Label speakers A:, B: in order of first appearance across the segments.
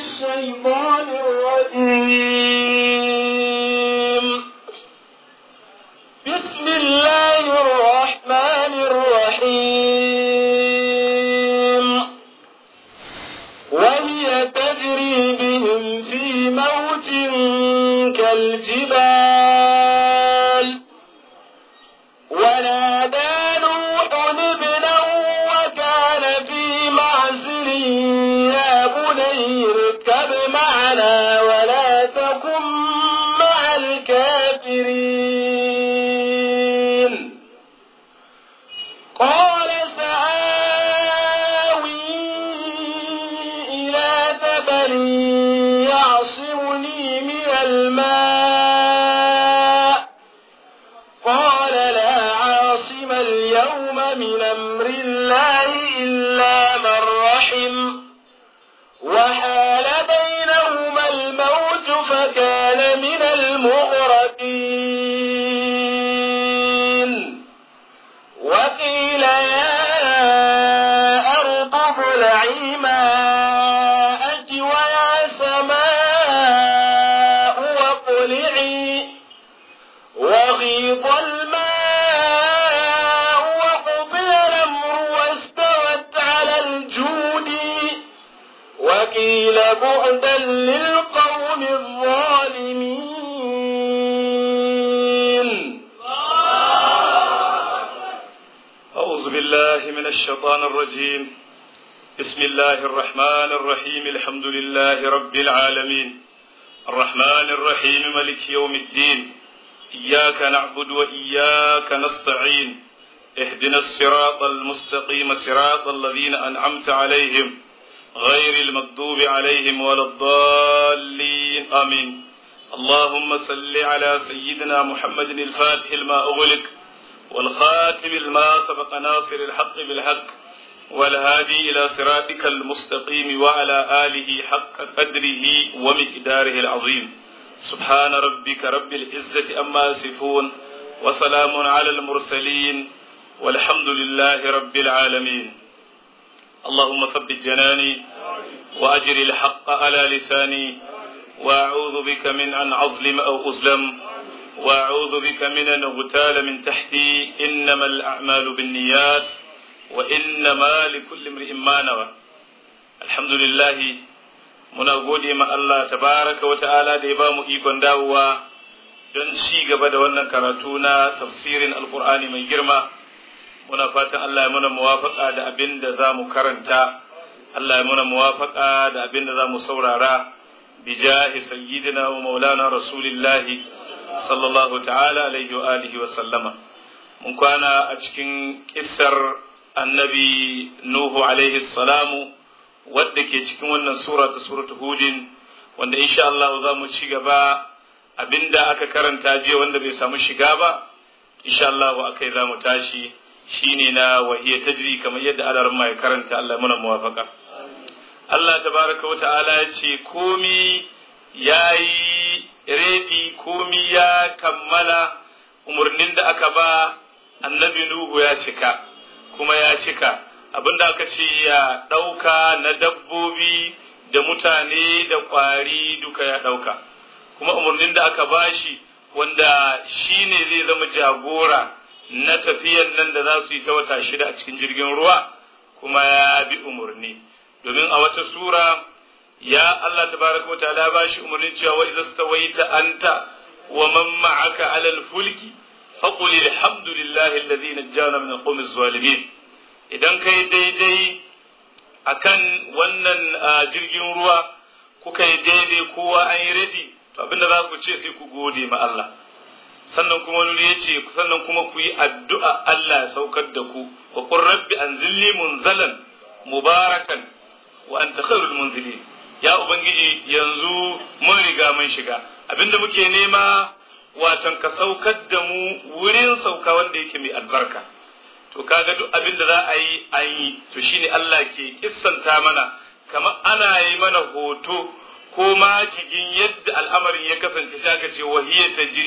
A: الشيطان الرجيم. بسم الله الرحمن الرحيم. وهي تجري بهم في موج كالجبال ونادى نوح ابنه وكان في معزل يا بني اركب معنا ولا تكن مع الكافرين. قال سآوي إلى جبل يعصمني من الماء قال لا عاصم اليوم من أمر الله إلا من رحم وحال بينهما الموج فكان من المغرقين. وقيل يا أرض ابلعي ماءك ويا سماء واقلعي وغيض الماء وقضي الأمر واستوت على الجود وقيل بعدا للقوم الظالمين.
B: أعوذ بالله من الشيطان الرجيم. بسم الله الرحمن الرحيم. الحمد لله رب العالمين الرحمن الرحيم مالك يوم الدين. إياك نعبد وإياك نستعين. اهدنا الصراط المستقيم صراط الذين أنعمت عليهم غير المغضوب عليهم ولا الضالين آمين. اللهم صل على سيدنا محمد الفاتح لما أغلق والخاتم لما سبق ناصر الحق بالحق والهادي إلى صراطك المستقيم وعلى آله حق قدره ومقداره العظيم. سبحان ربك رب العزة أما يصفون وسلام على المرسلين والحمد لله رب العالمين. اللهم ثبت جناني وأجر الحق على لساني وأعوذ بك من أن أظلم أو أظلم وأعوذ بك من أن أغتال من تحتي. إنما الأعمال بالنيات وإنما لكل امرئ ما نوى. الحمد لله muna gode ma Allah tabaraka wa ta'ala da ya ba mu ikon dawowa don ci gaba da wannan karatu na tafsirin alkur'ani mai girma. Muna fatan Allah ya muna muwafaka da abin da za mu karanta, Allah ya muna muwafaka da abin da za mu saurara bi jahi sayyidina wa maulana rasulillahi sallallahu ta'ala alaihi wa alihi wa sallama. Mun kwana a cikin kissar annabi Nuhu alaihi salamu wadda ke cikin wannan sura ta suratul hudin, wanda insha Allah za mu ci gaba abinda aka karanta jiya wanda bai samu shiga ba, insha Allah akai za mu tashi shine na wahiya tajri kamar yadda alaran mai karanta. Allah muna muwafaka. Allah tabaraka wa ta'ala ya ce komi yayi ready, komi ya kammala, umurnin da aka ba annabi Nuhu ya cika kuma ya cika. Abinda aka ce ya ɗauka na dabbobi da mutane da ƙwari duka ya ɗauka, kuma umarnin da aka bashi wanda shi ne zai zama jagora na tafiyan nan da za su yi ta wata 6 a cikin jirgin ruwa, kuma ya bi umarni. Domin a wata sura ya Allah tabaraka wa ta'ala bashi umarnin cewa wa idza stawaita anta wa man ma'aka 'ala al-fulki faqul alhamdulillahi alladhi najjana min al-qawmi az-zalimin. Idan kai daidai akan wannan jirgin ruwa kuka yi daidai kowa an yi ready, to abinda za ku ce sai ku gode ma Allah. Sannan kuma wani ya ce sannan kuma ku yi addu'a Allah ya saukar da ku wa qur rabbi anzilni munzalan mubarakan wa anta khairul munzilin. Ya ubangiji yanzu mun riga mun shiga, abinda muke nema watan ka saukar da mu wurin sauka wanda yake mai albarka. To kaga duk abin da za a yi an yi, to shine Allah ke kissanta mana kamar ana yi mana hoto ko ma cikin yadda al'amarin ya kasance. Sai aka ce wahiya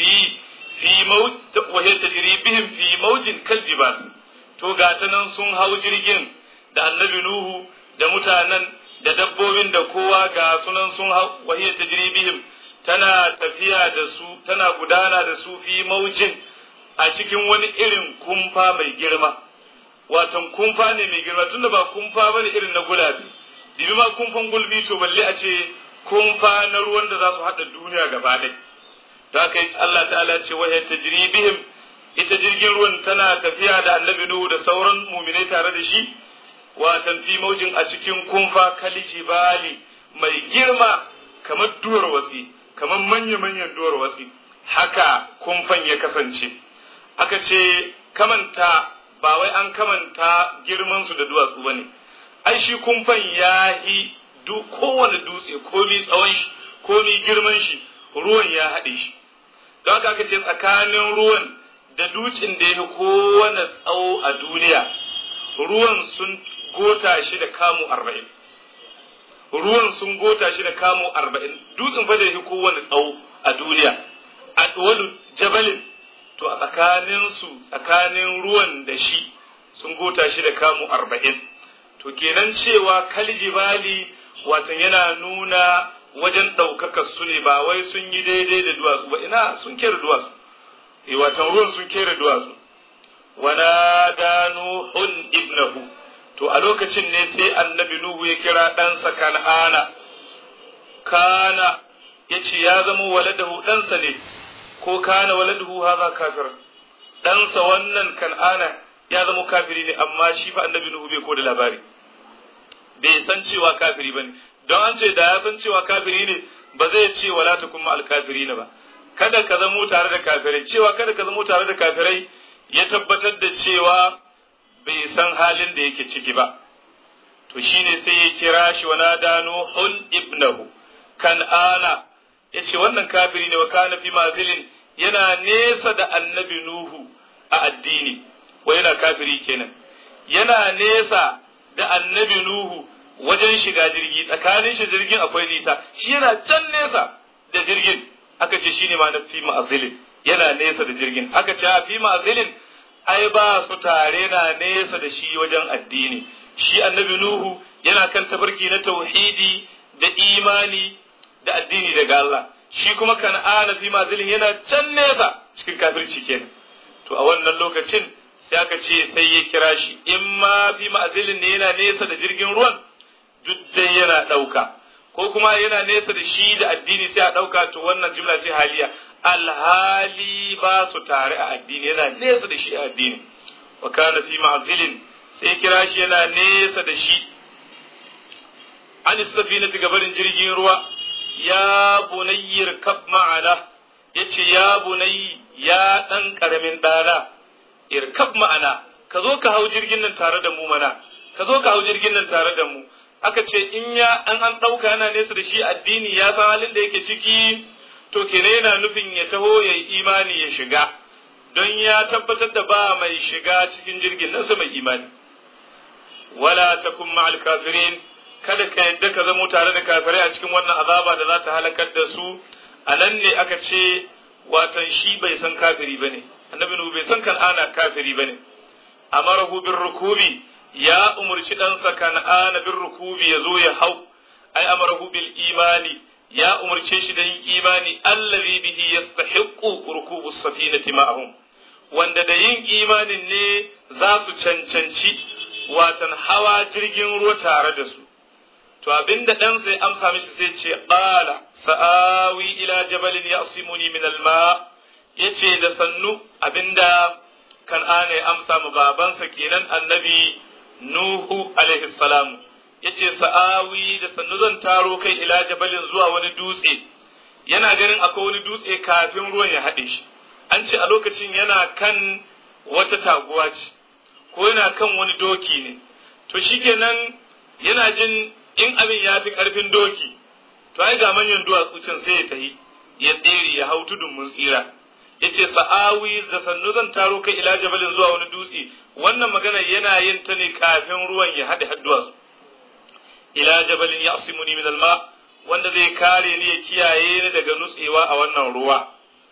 B: tajri bihim fi mawjin kaljibal. To ga ta nan sun hau jirgin da annabi Nuhu da mutanen da dabbobin da kowa ga sunan sun hau wahiyar tajribihim tana tafiya da su tana gudana da su fi maujin a cikin wani irin kumfa mai girma watan kumfa ne mai girma tunda ba kumfa bane irin na gulabi dibi ma kumfan gulbi to balle a ce kumfa na ruwan da za su haɗa duniya gaba ɗaya da haka Allah ta'ala ce wahiyar tajribihim ita jirgin ruwan tana tafiya da annabi Nuhu da sauran muminai tare da shi watan fi maujin a cikin kumfa kalijibali mai girma kamar duwar wasi kamar manya-manyan duwar wasi haka kumfan ya kasance aka ce kamanta ba wai an kamanta girman su da duwatsu bane ai shi kumfan ya yi kowane dutse komi tsawon shi komi girman shi ruwan ya haɗe shi don haka aka ce tsakanin ruwan da dutsen da ya fi kowane tsawo a duniya ruwan sun gota shi da kamu 40 ruwan sun gota shi da kamu 40 dutsen fa da ya fi kowane tsawo a duniya a wani jabalin to a tsakanin ruwan da shi sun gota shi da kamu 40 to kenan cewa kaljibali watan yana nuna wajen ɗaukaka su ne ba wai sun yi daidai da duwatsu ba ina sun kera duwatsu watan ruwan sun kera duwatsu wana da nuhun ibnahu to a lokacin ne sai annabi nuhu ya kira ɗansa kan'ana kana ya ce ya zama waladahu ɗansa ne ko kana waladahu haza kafir ɗansa wannan kan'ana ya zama kafiri ne amma shi fa annabi nuhu bai ko da labari bai san cewa kafiri bane don an ce da ya san cewa kafiri ne ba zai ce wala takum ma'al kafirina ba kada ka zamo tare da kafirai cewa kada ka zamo tare da kafirai ya tabbatar da cewa bai san halin da yake ciki ba to shine sai ya kira shi wa nada nuhun ibnahu kan'ana yace wannan kafiri ne wa kana fi mazilin yana nesa da annabi nuhu a addini wa yana kafiri kenan yana nesa da annabi nuhu wajen shiga jirgi tsakanin shi jirgin akwai nisa shi yana can nesa da jirgin aka ce shine ma na fi ma'azilin yana nesa da jirgin aka ce a fi ma'azilin ai ba su tare na nesa da shi wajen addini shi annabi nuhu yana kan tafarki na tauhidi da imani da addini daga Allah shi kuma kan'ana fi ma'azilin yana can nesa cikin kafirci kenan to a wannan lokacin sai aka ce sai ya kira shi in ma fi ma'azilin ne yana nesa da jirgin ruwan duk dai yana ɗauka ko kuma yana nesa da shi da addini sai a ɗauka to wannan jumla ce haliya alhali ba su tare a addini yana nesa da shi a addini wa kana fi ma'azilin sai kira shi yana nesa da shi an safina ta gabarin jirgin ruwa ya bunayyir kab ma'ana yace ya bunayyi ya dan karamin dana irkab ma'ana ka zo ka hau jirgin nan tare da mu mana ka zo ka hau jirgin nan tare da mu aka ce in ya an ɗauka yana nesa da shi addini ya san halin da yake ciki to kenan yana nufin ya taho ya yi imani ya shiga don ya tabbatar da ba mai shiga cikin jirgin nan mai imani wala takum ma'al kafirin kada ka yadda ka zamo tare da kafirai a cikin wannan azaba da za ta halakar da su a nan ne aka ce watan shi bai san kafiri bane annabi nuhu bai san kan'ana kafiri bane amarahu bir rukubi ya umurci ɗansa kan'ana bir rukubi ya zo ya hau ai amarahu bil imani ya umurce shi da yin imani allazi bihi yastahiqqu rukubu safinati ma'ahum wanda da yin imanin ne za su cancanci watan hawa jirgin ruwa tare da su to abinda dan sai amsa mishi sai ce qala sa'awi ila jabalin ya'simuni min al-ma yace da sannu abinda kan'ana ya amsa mu babansa kenan annabi nuhu alaihi salam yace sa'awi da sannu zan taro kai ila jabalin zuwa wani dutse yana ganin akwai wani dutse kafin ruwan ya haɗe shi an ce a lokacin yana kan wata taguwa ce ko yana kan wani doki ne to shikenan yana jin in abin ya fi ƙarfin doki to ai ga manyan duwatsu can sai ya tahi ya tsere ya hau tudun mun tsira yace sa'awi da sannu zan taro kai ila jabalin zuwa wani dutse wannan magana yana yin ta ne kafin ruwan ya haɗe hadduwa ila jabalin ya'simuni min alma wanda zai kare ni ya kiyaye ni daga nutsewa a wannan ruwa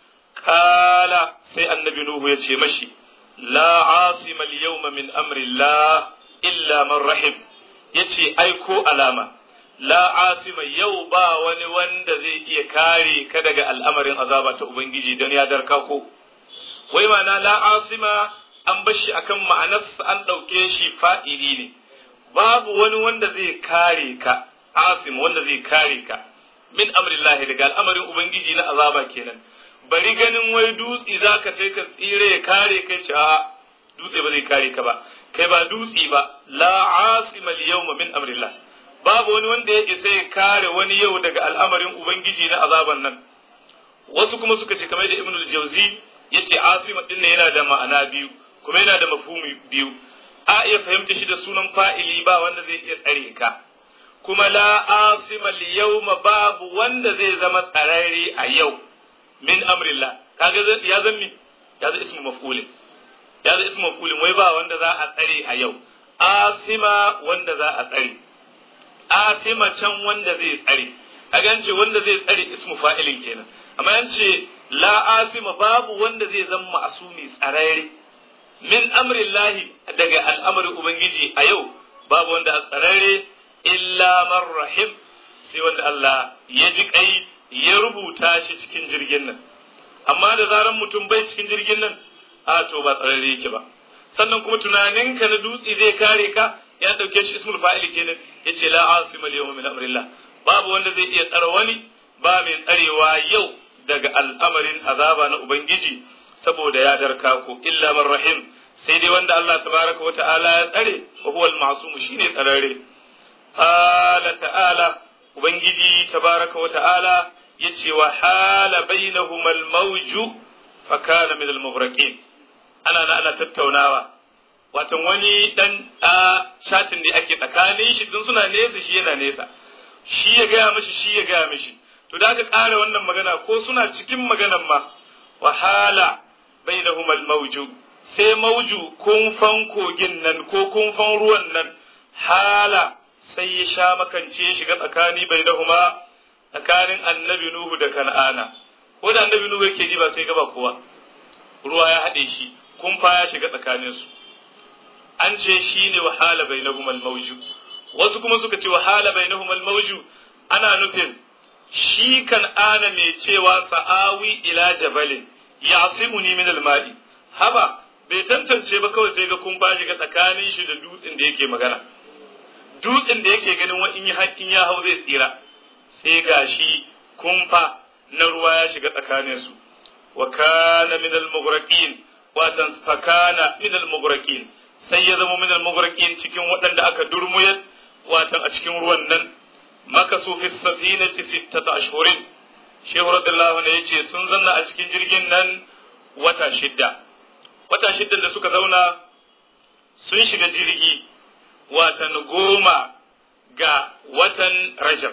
B: kala sai annabi nuhu ya ce mashi la asima al-yawma min amri Allah illa man rahim yace ai ko alama la asima yau ba wani wanda zai iya kare ka daga al'amarin azaba ta ubangiji don ya darka ko wai ma'ana la asima an bar shi akan ma'anarsa an ɗauke shi fa'ili ne babu wani wanda zai kare ka asim wanda zai kare ka min amrillahi daga al'amarin ubangiji na azaba kenan bari ganin wai dutsi zaka sai ka tsire ya kare kai ce a dutse ba zai kare ka ba kai ba dutsi ba la asima al-yawma min amrillah babu wani wanda ya isa ya kare wani yau daga al'amarin ubangiji na azaban nan wasu kuma suka ce kamar da ibnul jawzi yace asima din ne yana da ma'ana biyu kuma yana da mafhumi biyu a iya fahimta shi da sunan fa'ili ba wanda zai iya tsare ka kuma la asima al-yawma babu wanda zai zama tsararre a yau min amrillah kaga ya zammi ya zai ismu maf'ulin ya zai ismu maf'ulin wai ba wanda za a tsare a yau asima wanda za a tsare asima can wanda zai tsare a gance wanda zai tsare ismu fa'ilin kenan amma yance la asima babu wanda zai zama ma'asumi tsararre min amrillahi daga al'amarin ubangiji a yau babu wanda a tsararre illa man rahim sai wanda Allah ya ji kai ya rubuta shi cikin jirgin nan amma da zaran mutum bai cikin jirgin nan a to ba tsararre yake ba sannan kuma tunaninka na dutse zai kare ka ya dauke shi ismul fa'il kenan yace la asima al-yawma min amrillah babu wanda zai iya tsara wani ba mai tsarewa yau daga al'amarin azaba na ubangiji saboda ya darka ko illa man rahim sai dai wanda Allah tabaraka wa ta'ala ya tsare wa huwa al-ma'sum shine tsararre qala ta'ala ubangiji tabaraka wa ta'ala yace wa hala bainahuma al-mawju fa kana min al-mughraqin ana tattaunawa watan wani dan chatin da ake tsakanin shi din suna nesa shi yana nesa shi ya gaya mishi to da aka ƙara wannan magana ko suna cikin maganan ma wa hala bainahuma al-mawju sai mawju kunfan kogin nan ko kunfan ruwan nan hala sai ya sha makance shiga tsakani bainahuma tsakanin annabi nuhu da kan'ana ko da annabi nuhu yake ji ba sai gaba kowa ruwa ya haɗe shi kumfa ya shiga tsakaninsu an ce shi ne wahala bainahum al-mawju wasu kuma suka ce wahala bainahum al-mawju ana nufin shi kan ana mai cewa sa'awi ila jabalin ya'simuni min al-ma'i haba bai tantance ba kawai sai ga kumfa shiga tsakanin shi da dutsen da yake magana dutsen da yake ganin wa in ya hau zai tsira sai gashi kumfa na ruwa ya shiga tsakaninsu wa kana min al-mughraqin watan fakana min al-mughraqin sai ya zama min al-mughraqin cikin waɗanda aka durmuyar watan a cikin ruwan nan makasu fi safinati sittata ashhurin shehu radiyallahu anhu yace sun zanna a cikin jirgin nan wata shidda da suka zauna sun shiga jirgi watan 10 ga watan Rajab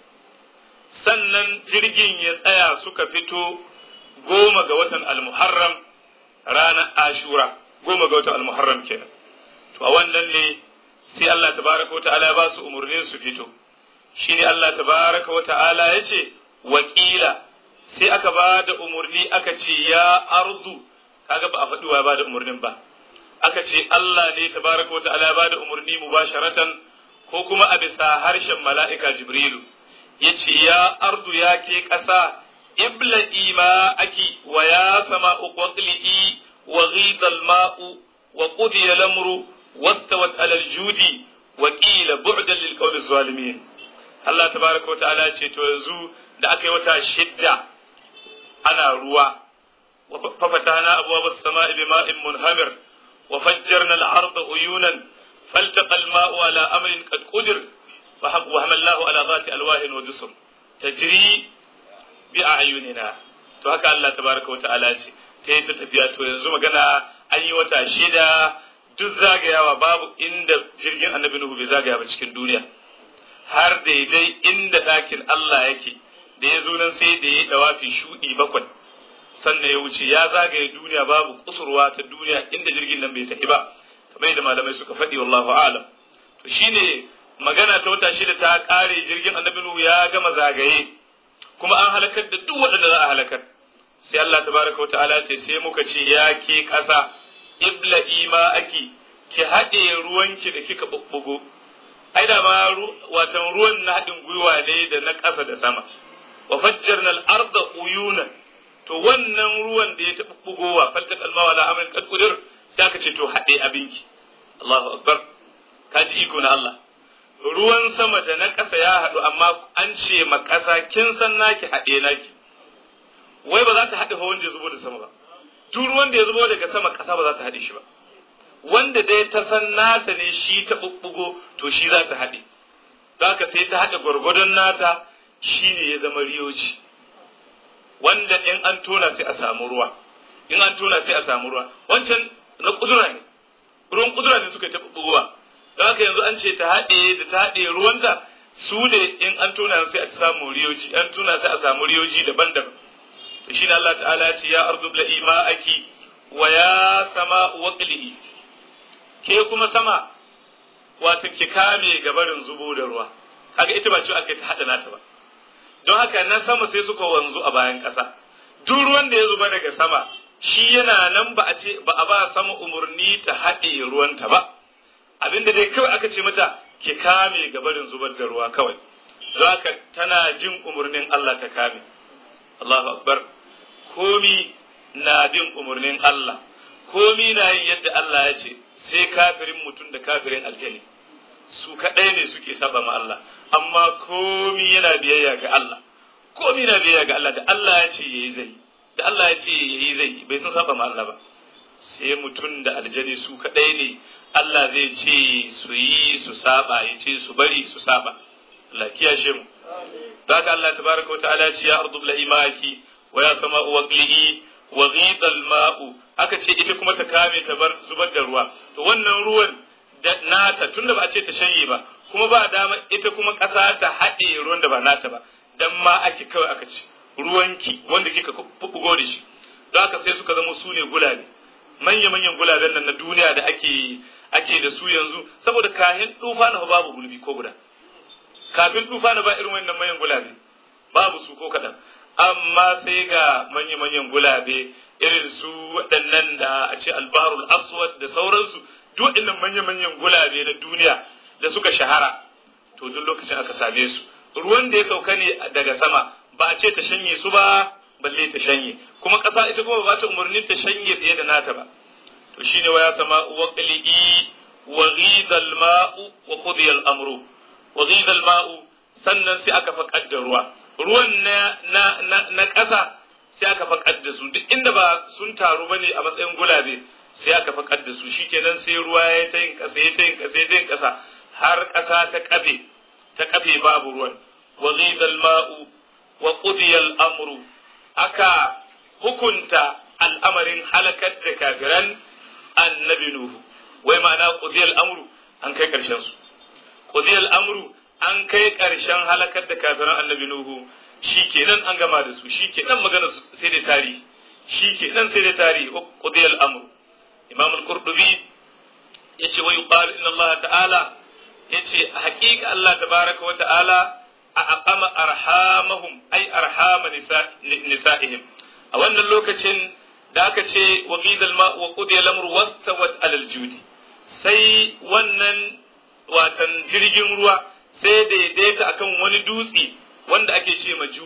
B: sannan jirgin ya tsaya suka fito 10 ga watan al-Muharram ranar Ashura 10 ga watan al-Muharram kenan to a wannan ne sai Allah tabaraka wa ta'ala ya ba su umurnin su fito shine Allah tabaraka wa ta'ala yace wakila sai aka ba da umurni aka ce ya ardu kaga ba a faɗi wa ba da umurnin ba aka ce Allah ne tabaraka wa ta'ala ya ba da umurni mubasharatan ko kuma a bisa harshen mala'ika Jibrilu yace ya ardu ya ke ƙasa ibla'i ma'aki wa ya sama'u qatli'i wa ghida al-ma'u wa qudiya al-amru wastawat 'ala al-judi wa qila bu'dan lil qawmi az-zalimin Allah tabaaraka wa ta'ala ce to yanzu da aka yi wata shidda ana ruwa wa fafatana abwaab as-sama'i bima'in munhamir wa fajjarna al-arda uyunan faltaqa al-ma'u 'ala amrin qad qudir wa hamalnahu 'ala dhati alwahin wa dusur tajri bi a'yunina to haka Allah tabaaraka wa ta'ala ce ta yi ta tafiya to yanzu magana an yi wata shida duk zagayawa babu inda jirgin annabi Nuhu bai zagaya ba cikin duniya har daidai inda ɗakin Allah yake da ya zo nan sai da ya dawafi shuɗi 7 sannan ya wuce ya zagaye duniya babu kusurwa ta duniya inda jirgin nan bai tafi ba kamar yadda malamai suka faɗi wallahu a'lam to shine magana ta wata shida ta ƙare jirgin annabi Nuhu ya gama zagaye kuma an halakar da duk waɗanda za a halakar sai Allah tabaraka wa ta'ala ce sai muka ce ya ke ƙasa ibla'i ma aki ki haɗe ruwanki da kika bubbugo ai da ma watan ruwan na haɗin gwiwa ne da na ƙasa da sama wa fajjarna al-arda uyunan to wannan ruwan da ya taɓa bugowa falta kalma wala amin kad kudir sai aka ce to haɗe abinki Allahu akbar kaji iko na Allah ruwan sama da na ƙasa ya haɗu amma an ce ma ƙasa kin san naki haɗe naki wai ba za ta haɗe fa wanda ya zubo da sama ba duk ruwan da ya zubo daga sama ƙasa ba za ta haɗe shi ba wanda dai ta san nata ne shi ta bubbugo to shi za ta haɗe don haka sai ta haɗe gwargwadon nata shine ya zama riyoji wanda in an tona sai a samu ruwa in an tona sai a samu ruwa wancan na kudura ne ruwan kudura ne suka tafi buguwa don haka yanzu an ce ta haɗe da ta haɗe ruwanta su ne in an tona sai a samu riyoji an tona sai a samu riyoji daban-daban to shine Allah ta'ala ya ce ya ardu bla'i ma'aki wa ya sama waqlihi ke kuma sama wato ki kame gabarin zubo da ruwa kaga ita ba ce aka ta haɗa nata ba don haka na sama sai suka wanzu a bayan ƙasa duk ruwan da ya zuba daga sama shi yana nan ba a ba sama umarni ta haɗe ruwanta ba abinda dai kawai aka ce mata ki kame gabarin zubar da ruwa kawai don haka tana jin umarnin Allah ta kame Allahu akbar komi na bin umarnin Allah komi na yin yadda Allah ya ce sai kafirin mutum da kafirin aljani su kaɗai ne suke saba ma Allah amma komi yana biyayya ga Allah komi na biyayya ga Allah da Allah ya ce yayi zai da Allah ya ce yayi zai bai san saba ma Allah ba sai mutum da aljani su kaɗai ne Allah zai ce su yi su saba ya ce su bari su saba Allah kiyashe mu daga Allah tabaraka wa ta'ala ce ya ardu bla'i ma'aki wa ya sama'u waqlihi wa ghida al-ma'u aka ce ita kuma ta kame ta bar zubar da ruwa to wannan ruwan da nata tunda ba a ce ta shanye ba kuma ba dama ita kuma ƙasa ta haɗe ruwan da ba nata ba dan ma ake kawai aka ce ruwanki wanda kika bugo da shi don haka sai suka zama su ne gulabe manya-manyan gulaben nan na duniya da ake da su yanzu saboda kahin tufa na babu gulbi ko guda kafin tufa na ba irin wannan manyan gulabe babu su ko kaɗan amma sai ga manya-manyan gulabe irin su waɗannan da a ce albarul aswad da sauransu duk waɗannan manya-manyan gulabe na duniya da suka shahara to duk lokacin aka same su ruwan da ya sauka ne daga sama ba a ce ta shanye su ba balle ta shanye kuma ƙasa ita kuma ba ta umarnin ta shanye tsaye da nata ba to shine wa ya sama waqli'i wa ghidha al-ma'u wa qudiya al-amru wa ghidha al-ma'u sannan sai aka faƙar da ruwan na ƙasa sai aka faƙar da su duk inda ba sun taru bane a matsayin gulabe sai aka faƙar da su shikenan sai ruwa ya ta yin ƙasa ya ta yin ƙasa ya ta yin ƙasa har ƙasa ta kafe babu ruwan wa ghidha al-ma'u wa qudiya al-amru aka hukunta al'amarin halakar da kafiran annabi nuhu wai ma'ana qudiya al-amru an kai ƙarshen su qudiya al-amru an kai ƙarshen halakar da kafiran annabi nuhu shikenan an gama da su shikenan magana sai da tarihi shikenan sai da tarihi wa qudiya al-amru imam al-qurtubi yace wa yuqal inna Allah ta'ala yace haƙiƙa Allah tabaraka wa ta'ala a aqama arhamahum ay arhama nisa'ihim a wannan lokacin da aka ce wa qidal ma wa qudiya al-amru wastawat alal judi sai wannan watan jirgin ruwa sai daidaita akan wani dutse wanda ake ce ma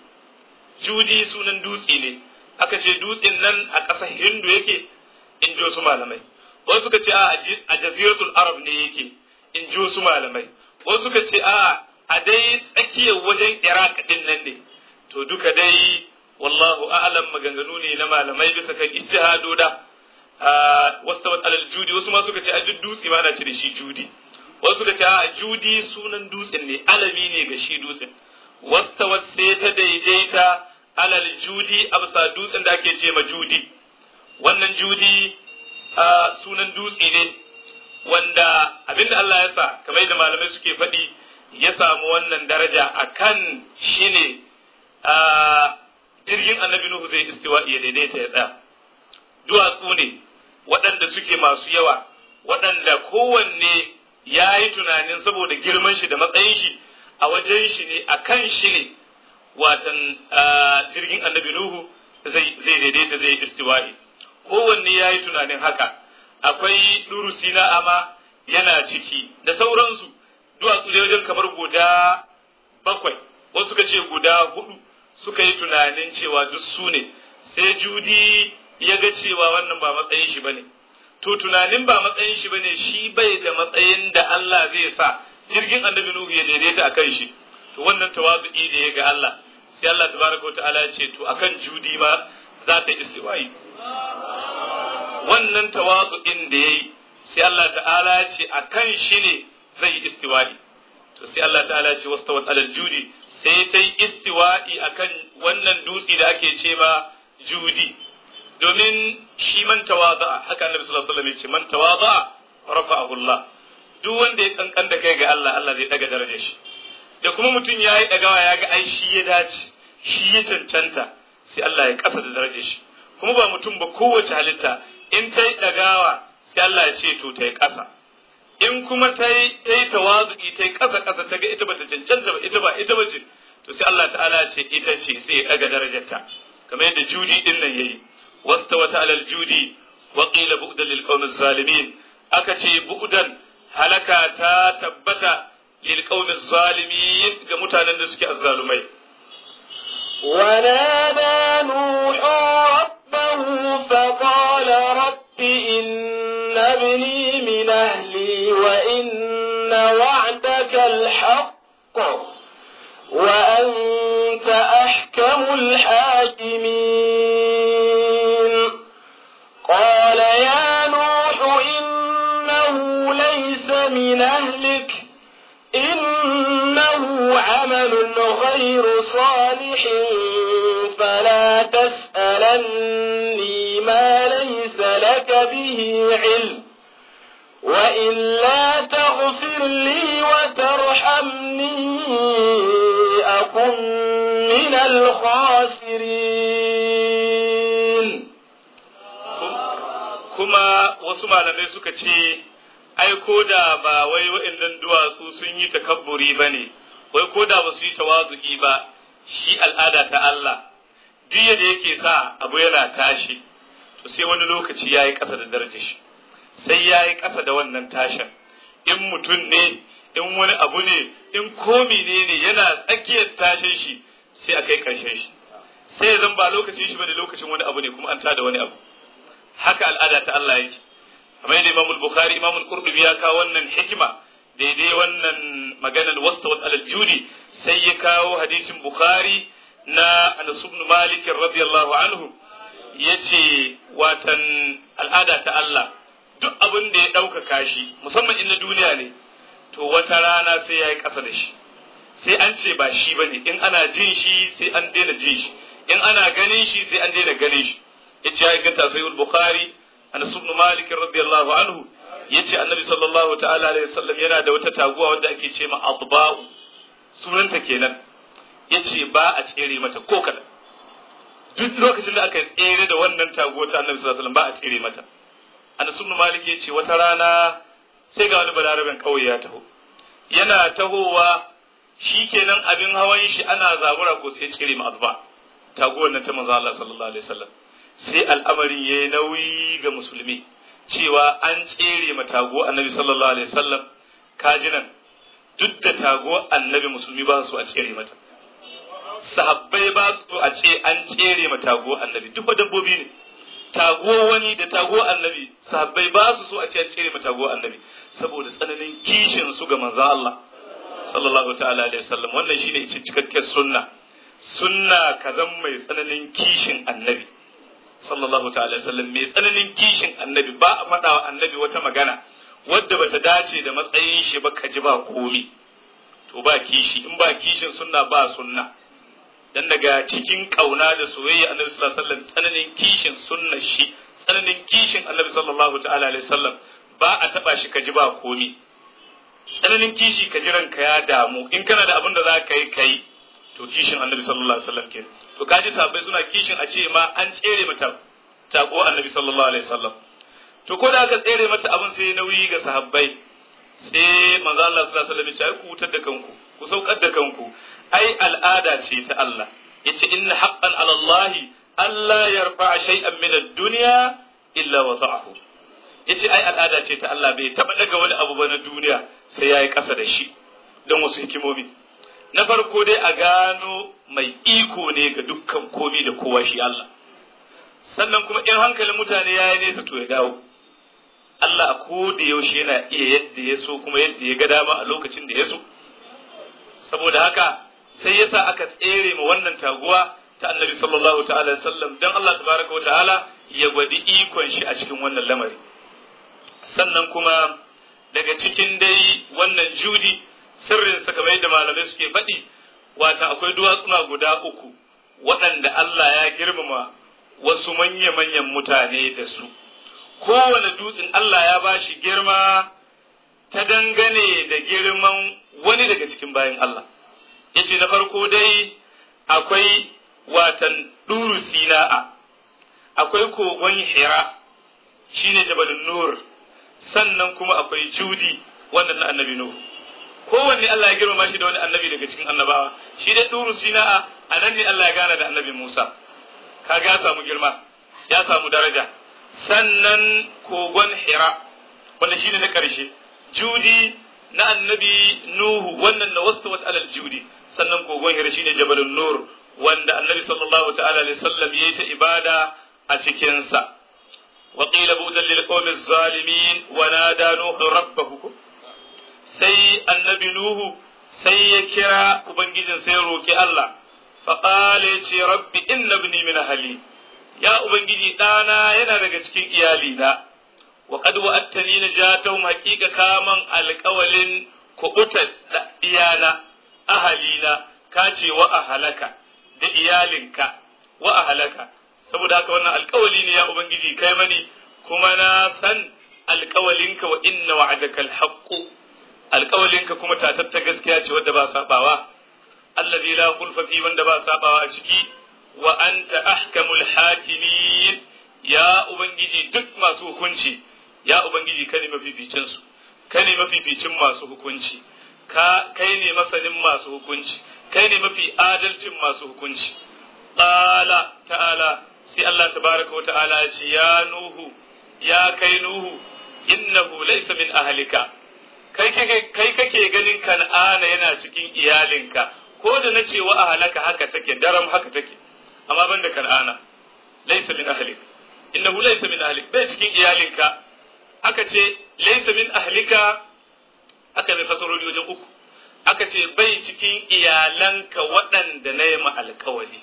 B: judi sunan dutse ne aka ce dutsen nan a ƙasar hindu yake in ji wasu malamai wasu suka ce a jaziratul arab ne yake in ji wasu malamai wasu suka ce a dai tsakiyar wajen iraq din nan ne to duka dai wallahu a'lam maganganu ne na malamai bisa kan ijtihado da wastawat alal judi wasu ma suka ce a duk dutse ma ana ce da shi judi wasu suka ce a judi sunan dutsen ne alami ne ga shi dutsen wastawat sai ta daidaita alal judi a bisa dutsen da ake ce ma judi wannan judi sunan dutse ne wanda abinda Allah ya sa kamar yadda malamai suke faɗi ya samu wannan daraja akan shi ne jirgin annabi Nuhu zai istiwa'i ya daidaita ya tsaya duwatsu ne waɗanda suke masu yawa waɗanda kowanne ya yi tunanin saboda girman shi da matsayin shi a wajen shi ne a kan shi ne watan jirgin annabi Nuhu zai daidaita zai istiwa'i kowanne ya yi tunanin haka akwai duru sina ama yana ciki da sauransu duwatsu ne wajen kamar guda 7 wasu suka ce guda 4 suka yi tunanin cewa duk su ne sai Judi ya ga cewa wannan ba matsayin shi bane to tunanin ba matsayin shi bane shi bai da matsayin da Allah zai sa jirgin annabi Nuhu ya daidaita akan shi to wannan tawazu'i da ya ga Allah sai Allah tabaraka wataala ya ce to akan Judi ma za ta istiwa'i wannan tawazu'in da yayi sai Allah ta'ala ya ce akan shi ne zai istiwa'i to sai Allah ta'ala ya ce wastawat alal judi sai ta yi istiwa'i akan wannan dutse da ake ce ma Judi domin shi man tawaza haka Annabi sallallahu alaihi wasallam ya ce man tawaza rafa'ahu Allah duk wanda ya kankan da kai ga Allah Allah zai daga darajar shi da kuma mutum ya yi dagawa ya ga ai shi ya dace shi ya cancanta sai Allah ya kasa da darajar shi kuma ba mutum ba kowace halitta in ta yi dagawa sai Allah ya ce to ta yi kasa in kuma ta yi tawazu'i ta yi kasa kasa ta ga ita bata cancanta ba ita ba ce to sai Allah ta'ala ya ce ita ce sai ya daga darajarta kamar yadda Judi din nan yayi wastawata alal judi wa qila bu'dan lil qawmi zalimin aka ce bu'dan halaka ta tabbata lil qawmi zalimin ga mutanen da suke azzalumai
A: ونادى نوح ربه فقال رب إن ابني من أهلي وإن وعدك الحق وأنت أحكم الحاكمين قال يا نوح إنه ليس من أهلك إنه عمل غير صالح فلا تسألني ما ليس لك به علم وإلا تغفر لي وترحمني أكن من الخاسرين
B: kuma wasu malamai suka ce ai ko da ba wai waɗannan duwatsu sun yi takabburi ba ne wai ko da ba su yi tawazu'i ba shi al'ada ta Allah duk yadda yake sa abu yana tashi to sai wani lokaci ya yi ƙasa da darajar shi sai ya yi ƙasa da wannan tashin in mutum ne in wani abu ne in komi ne yana tsakiyar tashin shi sai a kai ƙarshen shi sai ya zan ba lokacin shi ba da lokacin wani abu ne kuma an tada wani abu haka al'ada ta Allah yake kamar yadda Imam Bukhari Imam Qurtubi ya kawo wannan hikima daidai wannan maganar wastawat alal judi sai ya kawo hadisin Bukhari na Anas ibn Malik radiyallahu anhu yace watan al'ada ta Allah duk abin da ya ɗaukaka shi musamman in na duniya ne to wata rana sai ya yi ƙasa da shi sai an ce ba shi bane in ana jin shi sai an daina jin shi in ana ganin shi sai an daina ganin shi yace ya inganta sahih Bukhari Anas ibn Malik radiyallahu anhu yace Annabi sallallahu ta'ala alaihi wasallam yana da wata taguwa wanda ake ce ma adba'u sunanta kenan yace ba a tsere mata ko kada duk lokacin da aka tsere da wannan taguwa ta Annabi sallallahu alaihi wasallam ba a tsere mata Anas ibn Malik yace wata rana sai ga wani balaraben kauye ya taho yana tahowa shikenan abin hawan shi ana zabura ko sai tsere ma adba taguwar nan ta manzo Allah sallallahu alaihi wasallam sai al'amarin yayi nauyi ga musulmi cewa an tsere ma taguwar Annabi sallallahu alaihi wasallam kajinan duk da taguwar Annabi musulmi ba su a tsere mata sahabbai ba su a ce an tsere ma taguwar Annabi duk dabbobi ne taguwar wani da taguwar Annabi sahabbai ba su so a ce an tsere ma taguwar Annabi saboda tsananin kishin su ga manzo Allah sallallahu ta'ala alaihi wasallam wannan shine cikakken sunna kazan mai tsananin kishin Annabi sallallahu ta'ala alaihi wasallam mai tsananin kishin Annabi ba a faɗa wa Annabi wata magana wadda bata dace da matsayin shi ba ka ji ba komi to ba kishi in ba kishin sunna ba sunna dan daga cikin kauna da soyayya Annabi sallallahu alaihi wasallam tsananin kishin sunnar shi tsananin kishin Annabi sallallahu ta'ala alaihi wasallam ba a taba shi ka ji ba komi tsananin kishi ka ji ranka ya damu in kana da abin da za ka yi kai to kishin Annabi sallallahu alaihi wasallam ke to kaji sahabbai suna kishin a ce ma an tsere mata tako Annabi sallallahu alaihi wasallam to ko da aka tsere mata abin sai nauyi ga sahabbai sai manzo Allah sallallahu alaihi wasallam ya ce ku wutar da kanku ku saukar da kanku ai al'ada ce ta Allah yace inna haqqan 'ala Allah alla yarfa'a shay'an min ad-dunya illa wada'ahu yace ai al'ada ce ta Allah bai taba daga wani abu ba na duniya sai yayi kasa da shi don wasu hikimomi. Na farko dai a gano mai iko ne ga dukkan komi da kowa shi Allah. Sannan kuma in hankalin mutane ya yi nesa to ya dawo. Allah a koda yaushe yana iya yadda ya so kuma yadda ya ga dama a lokacin da ya so. Saboda haka sai yasa aka tsere ma wannan taguwa ta Annabi sallallahu ta'ala sallam dan Allah tabaraka wa ta'ala ya gwadi ikon shi a cikin wannan lamari. Sannan kuma daga cikin dai wannan judi sirrin sa kamar yadda malamai suke faɗi wata akwai duwatsuna guda uku waɗanda Allah ya girmama wasu manya-manyan mutane da su. Kowane dutsen Allah ya ba shi girma ta dangane da girman wani daga cikin bayan Allah. Yace na farko dai akwai watan Duru Sina'a, akwai kogon Hira shine Jabalun Nur, sannan kuma akwai Judi wannan na Annabi Nuhu. Kowanne Allah ya girmama shi da wani annabi daga cikin annabawa. Shi dai Duru Sina'a anan ne Allah ya gana da Annabi Musa. Kaga ya samu girma, ya samu daraja. Sannan kogon Hira wanda shine na ƙarshe. Judi na Annabi Nuhu wannan na wastawat alal Judi. Sannan kogon Hira shine Jabalun Nur wanda Annabi sallallahu ta'ala alaihi wasallam yayi ta ibada a cikin sa. Wa qila budan lil qawmi zalimin wa nada Nuhu rabbahu. Sai Annabi Nuhu sai ya kira ubangijin sai roki Allah. Fa qala ya rabbi inna ibni min ahli. Ya ubangiji dana yana daga cikin iyalina. Wa qad wa'adtani najatahum haqiqa kaman alqawlin kubuta da iyana ahalina kace wa ahalaka da iyalinka wa ahalaka saboda haka wannan alƙawali ne ya ubangiji kai mani kuma na san alƙawalinka wa inna wa'adaka alhaqqu alƙawalinka kuma tatatta gaskiya ce wanda ba sabawa allazi la khulfa fi wanda ba sabawa a ciki wa anta ahkamul hakimin ya ubangiji duk masu hukunci ya ubangiji kai ne mafificin su kai ne mafificin masu hukunci kai ne masanin masu hukunci kai ne mafi adalcin masu hukunci qala ta'ala sai Allah tabaraka wa ta'ala ya ce ya nuhu ya kai nuhu innahu laysa min ahlika kai kake ganin kan'ana yana cikin iyalinka ko da nace wa ahlaka haka take daram haka take amma banda kan'ana laysa min ahlik innahu laysa min ahlik bai cikin iyalinka aka ce laysa min ahlika aka mai fasarori wajen uku aka ce bai cikin iyalanka waɗanda na yi alkawali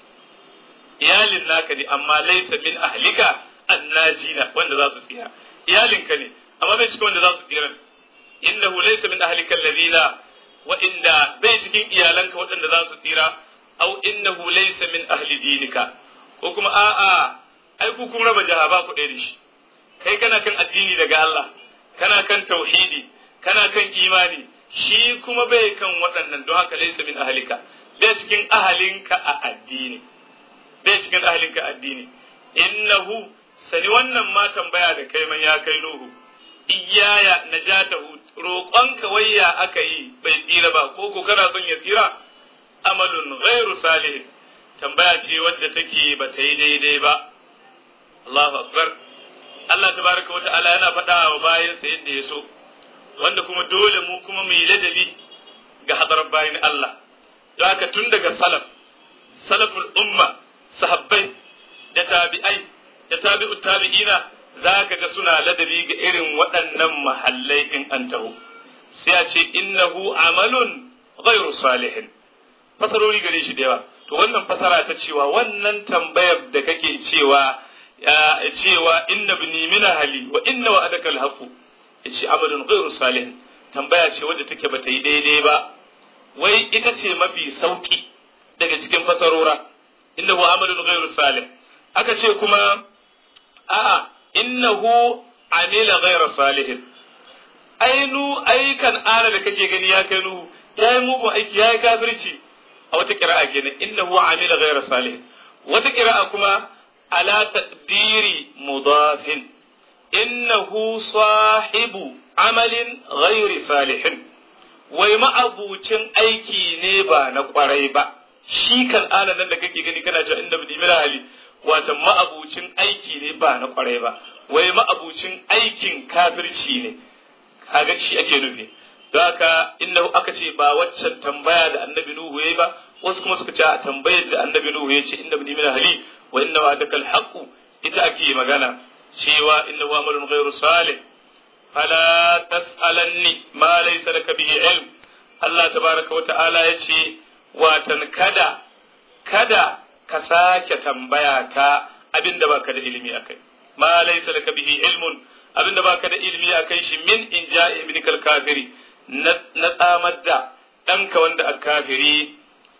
B: iyalin naka ne amma laisa min ahlika annajina wanda za su tsira iyalinka ne amma bai cikin wanda za su tsira innahu laisa min ahlika alladhina wa inda bai cikin iyalanka waɗanda za su tsira au innahu laisa min ahli dinika ko kuma a'a ai ku kun raba jahaba ku ɗaya da shi kai kana kan addini daga Allah kana kan tauhidi kana kan imani shi kuma bai kan waɗannan don haka laysa min ahlika bai cikin ahalinka a addini bai cikin ahalinka addini innahu sani wannan ma tambaya da kai man ya kai nuhu iyaya najatahu roƙonka wayya aka yi bai tsira ba ko ko kana son ya tsira amalun ghairu salih tambaya ce wadda take ba ta yi daidai ba Allahu akbar Allah tabaraka wa ta'ala yana faɗa wa bayansa yadda ya so wanda kuma dole mu kuma mu yi ladabi ga hadarar bayin Allah don haka tun daga salaful umma sahabbai da tabi'ai da tabi'ut tabi'ina za ka ga suna ladabi ga irin waɗannan mahallai in an taho sai a ce innahu amalun ghairu salihin fasarori gare shi da yawa to wannan fasara ta cewa wannan tambayar da kake cewa inna bini min ahli wa inna wa'adaka alhaqu yace amalun ghairu salih tambaya ce wadda take bata yi daidai ba wai ita ce mafi sauki daga cikin fasarora innahu amalun ghairu salih aka ce kuma a'a innahu amila ghairu salih aikan ana da kake gani ya kai nuhu yayi mugu aiki yayi kafirci a wata qira'a kenan innahu amila ghairu salih wata qira'a kuma ala taqdiri mudafin innahu sahibu amalin ghairi salihin wai ma'abucin aiki ne ba na kwarai ba shi kan ana nan da kake gani kana cewa inda bi hali wato ma'abucin aiki ne ba na kwarai ba wai ma'abucin aikin kafirci ne kaga shi ake nufi don haka innahu aka ce ba waccan tambaya da annabi Nuhu yayi ba, wasu kuma suka ce a tambayar da annabi Nuhu ya ce inna ibni min ahli wa inna wa'adaka al-haqq ita ake magana cewa innahu amalun ghayru salih fala tas'alanni ma laysa laka bihi ilm. Allah tabaraka wa ta'ala ya ce watan kada ka sake tambaya ta abinda baka da ilimi akai, ma laysa laka bihi ilmun abinda baka da ilimi akai shi min in ja'i ibnikal kafiri na tsamar da ɗanka wanda a kafiri,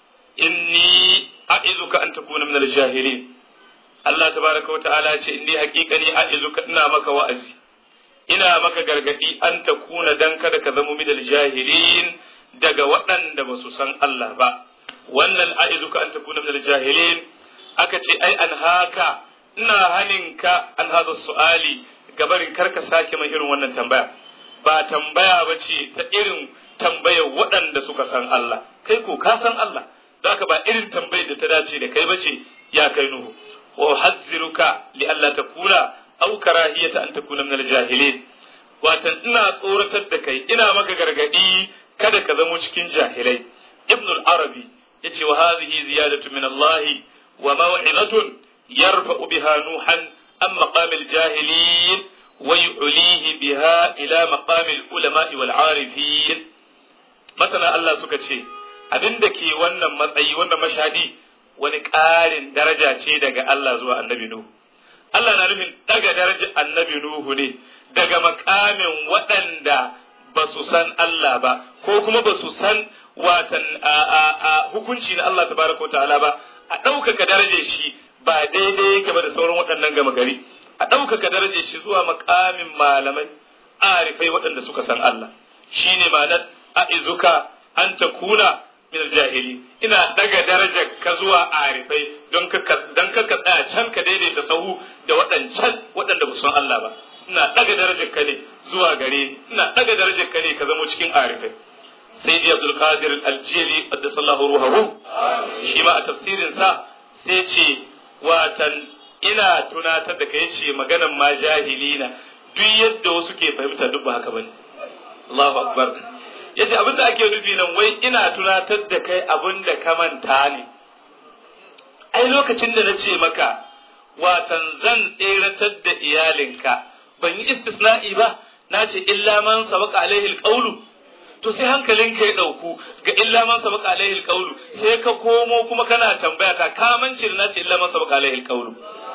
B: inni a'izuka an takuna min al-jahilin. Allah tabaraka wa ta'ala ce inni haqiqani a'izuka ina maka wa'azi, ina maka gargadi an takuna dan kada ka zama min al-jahilin daga waɗanda ba su san Allah ba. Wannan a'izuka an takuna min al-jahilin aka ce ai an haka ina haninka an hada su'ali gabarin karka sake mai irin wannan tambaya, ba tambaya ba ce ta irin tambayar waɗanda suka san Allah, kai ko ka san Allah, zaka ba irin tambayar da ta dace da kai bace ya kai Nuhu. Wa hazziruka li alla takuna aw karahiyata an takuna min al-jahilin, watan ina tsoratar da kai, ina maka gargadi kada ka zamo cikin jahilai. Ibn al-Arabi yace wa hadhihi ziyadatu min Allah wa maw'izatun yarfa'u biha Nuhan an maqam al-jahilin wa yu'lihi biha ila maqam al-ulama wal 'arifin. Masana Allah suka ce abinda ke wannan matsayi wannan mashadi wani ƙarin daraja ce daga Allah zuwa annabi Nuhu. Allah na nufin daga darajar annabi Nuhu ne daga makamin waɗanda ba su san Allah ba, ko kuma ba su san watan hukunci na Allah tabaraka ta'ala ba, a ɗaukaka darajar shi ba daidai yake ba da sauran waɗannan gama gari, a ɗaukaka darajar shi zuwa makamin malamai arifai waɗanda suka san Allah. Shine ma'anar a'izuka an takuna min jahili, ina daga darajar ka zuwa arifai don ka tsaya can ka daidaita sahu da waɗancan waɗanda ba san Allah ba. Ina daga darajar ka ne zuwa gare ni, ina daga darajar ka ne ka zama cikin arifai. Sayyidi Abdul Qadir Al-Jili qaddasallahu ruhahu shi ma a tafsirin sa sai ce watan ina tunatar da kai ce maganan ma jahilina duk yadda wasu ke fahimta duk ba haka bane. Allahu akbar. Yace abin da ake nufi nan wai ina tunatar da kai abin da ka manta ne. Ai lokacin da na ce maka watan zan tseratar da iyalinka ban yi istisna'i ba, na ce illa man sabaka alaihi alqawlu, to sai hankalinka ya dauku ga illa man sabaka alaihi alqawlu, sai ka komo kuma kana tambaya ta ka mance da na ce illa man sabaka alaihi alqawlu.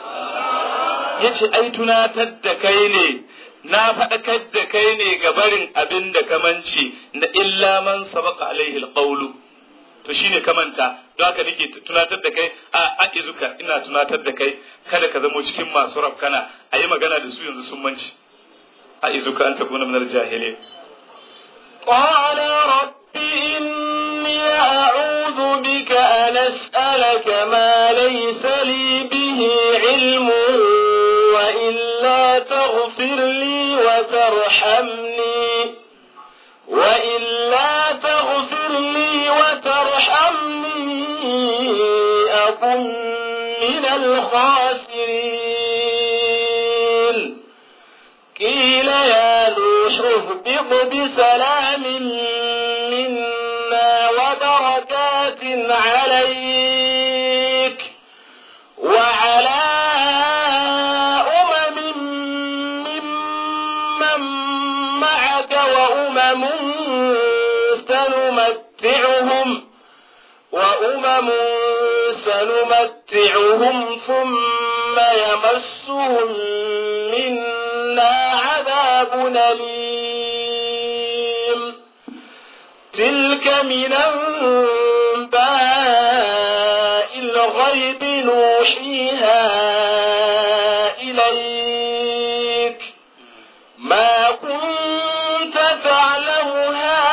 B: Yace ai tunatar da kai ne, na faɗakar da kai ne ga barin abin da ka mance da illa man sabaka alaihi alqawlu, to shine ka manta, don haka nake tunatar da kai a izuka ina tunatar da kai kada ka zamo cikin masu rafkana a yi magana da su yanzu sun manci. a izuka an takuna min al-jahilin.
A: قال رب إني أعوذ بك أن أسألك ما ليس لي به علم وإلا تغفر لي وترحمني أكن من الخاسرين. قيل يا نوح اهبط بسلام منا وبركات عليك وعلى ممن معك وأمم سنمتعهم ثم يمسهم منا عذاب أليم. تلك من أنباء الغيب نوحيها إليك ما كنت تعلمها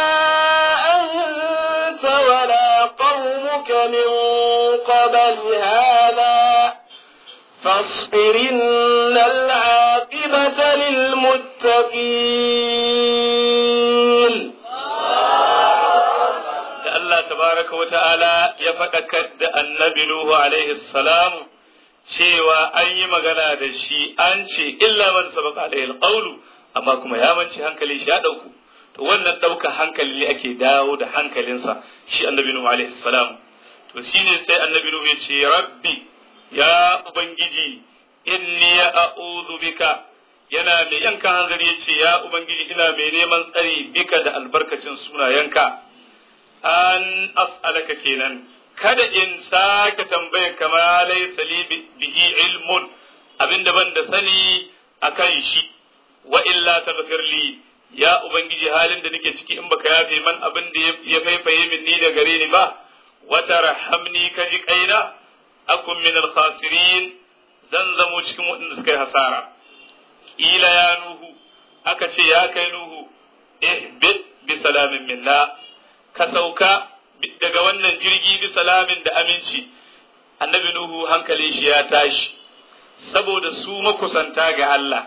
A: أنت ولا قومك من قبل هذا فاصبر إن العاقبة للمتقين.
B: Allah tabaraka wa ta'ala ya faɗakar da annabi Nuhu alaihi salam cewa an yi magana da shi an ce illa man sabaka alaihi alqawlu, amma kuma ya manci hankali shi ya dauku to wannan ɗaukar hankali ne ake dawo da hankalinsa shi annabi Nuhu alaihi salam. To shine sai annabi Nuhu ya ce rabbi ya ubangiji inni a'udhu bika, yana mai yanka hanzari ya ce ya ubangiji ina mai neman tsari bika da albarkacin sunayenka, an as'alaka kenan kada in sake tambayar kama laysa li bihi ilmun abinda ban da sani akan shi, wa illa taghfir li ya ubangiji halin da nake ciki in baka yafe man abin da ya faifaye min ni da gare ni ba, wa tarhamni ka ji kaina akun min al-khasirin zan zamo cikin waɗanda suka yi hasara. Ila ya Nuhu aka ce ya kai Nuhu ihbit bi salamin minna, ka sauka daga wannan jirgi bi salamin da aminci. Annabi Nuhu hankali shi ya tashi saboda su makusanta ga Allah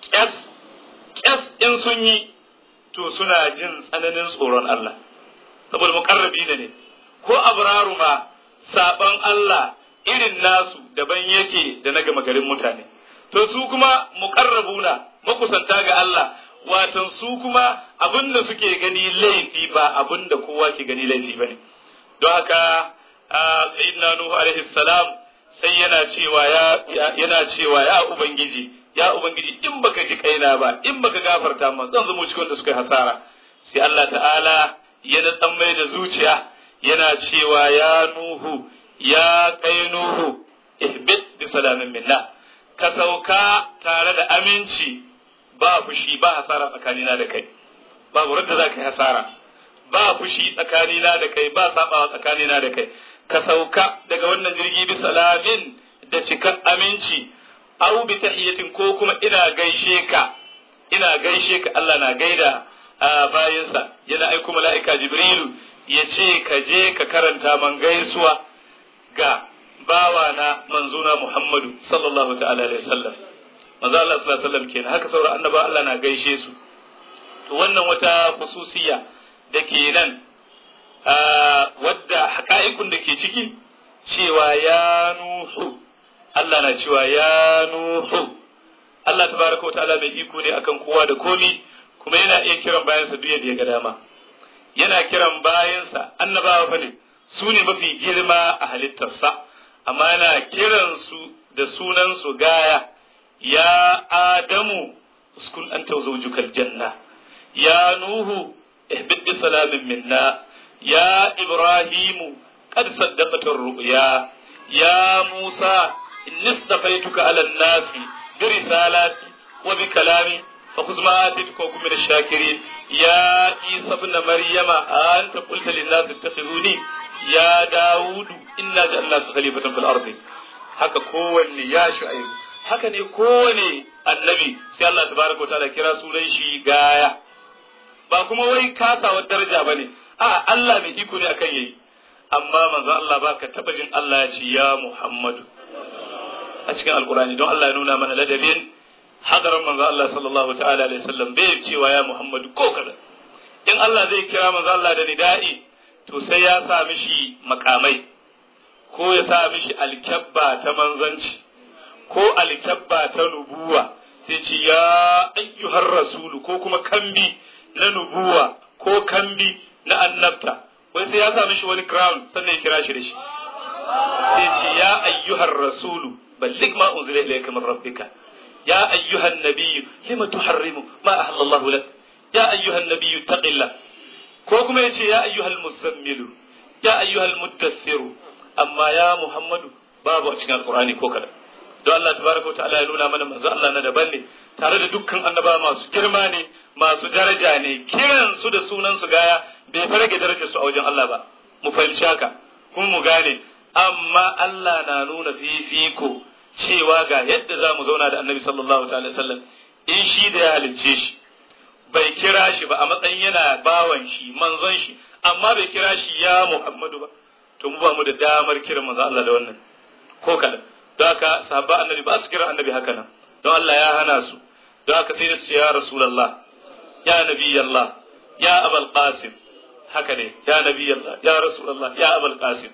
B: ƙyas in sun yi to suna jin tsananin tsoron Allah saboda muƙarrabi ne ko abraru ma saban Allah irin nasu daban yake da na gama garin mutane, to su kuma muƙarrabuna makusanta ga Allah watan su kuma abinda suke gani laifi ba abinda kowa ke gani laifi bane. Don haka sayyidina Nuhu alaihi salam sai yana cewa ya ubangiji in baka ji kaina ba, in baka gafarta min zan zama cikin da suka yi hasara. Sai Allah ta'ala ya natsan mai da zuciya yana cewa ya Nuhu ya kai Nuhu ihbit bi salamin minna, ka sauka tare da aminci ba fushi ba hasara tsakanina da kai, babu radda za ka yi hasara, ba fushi tsakanina da kai, ba sabawa tsakanina da kai, ka sauka daga wannan jirgi bi salamin da cikan aminci, au bi tahiyatin ko kuma ina gaishe ka Allah na gaida bayansa, yana aiko mala'ika Jibrilu ya ce ka je ka karanta man gaisuwa ga bawana manzuna Muhammadu sallallahu ta'ala alaihi wasallam. Manzo Allah sallallahu alaihi wasallam kenan, haka sauran annaba Allah na gaishe su. To wannan wata khususiyya da ke nan wadda haƙa'ikun da ke ciki cewa ya Nuhu, Allah na cewa ya Nuhu, Allah tabaraka wa ta'ala mai iko ne akan kowa da komi, kuma yana iya kiran bayansa duk yadda ya ga dama. Yana kiran bayansa annabawa fa ne, su ne mafi girma a halittarsa, amma yana kiransu da sunansu gaya, ya Adamu uskun anta zawjukal janna, ya Nuhu ihbit bi salamin minna, ya Ibrahimu qad saddaqta ar-ru'ya, ya Musa inni istafaituka 'ala an-nasi bi risalati wa bi kalami فخذ ما آتيتك وكن من الشاكرين يا عيسى ابن مريم أنت قلت للناس اتخذوني يا داود إنا جعلناك خليفة في الأرض. haka kowanne ya Shu'aib, haka ne kowanne annabi sai Allah tabaraka wa ta'ala kira sunan shi gaya, ba kuma wai kasawar daraja bane, a Allah mai iko ne akan yayi, amma manzo Allah baka taba jin Allah ya ce ya Muhammadu a cikin alqur'ani, don Allah ya nuna mana ladabin hadarin manzo Allah sallallahu ta'ala alaihi wasallam bai cewa ya Muhammadu ko kada. In Allah zai kira manzo Allah da nida'i to sai ya sa mishi makamai, ko ya sa mishi alkabba ta manzanci ko alkabba ta nubuwa, sai ce ya ayyuhar rasulu, ko kuma kambi na nubuwa ko kambi na annabta, wai sai ya sa mishi wani crown sannan ya kira shi da shi, sai ce ya ayyuhar rasulu balligh ma unzila ilayka min rabbika يا أيها النبي لما تحرم ما أحل الله لك يا أيها النبي اتق الله كوكما يتي يا أيها المزمل يا أيها المدثر أما يا محمد باب أشكال القرآن كوكلا دو الله تبارك وتعالى يلونا من مزا الله ندبني tare da dukkan annaba masu girma ne masu daraja ne, kiran su da sunan su gaya bai farage darajar su a wajen Allah ba, mu fahimci haka kuma mu gane, amma Allah na nuna fifiko cewa ga yadda za mu zauna da annabi sallallahu ta'ala sallam in shi da ya halicce shi bai kira shi ba a matsayin yana bawan shi manzon shi, amma bai kira shi ya Muhammadu ba, to mu ba mu da damar kiran manzon Allah da wannan ko kada. Don haka sahabba annabi ba su kira annabi haka nan, don Allah ya hana su. Don haka sai da su ya Rasulullah, ya Nabi Allah, ya Abul Qasim, haka ne, ya Nabi Allah, ya Rasulullah, ya Abul Qasim,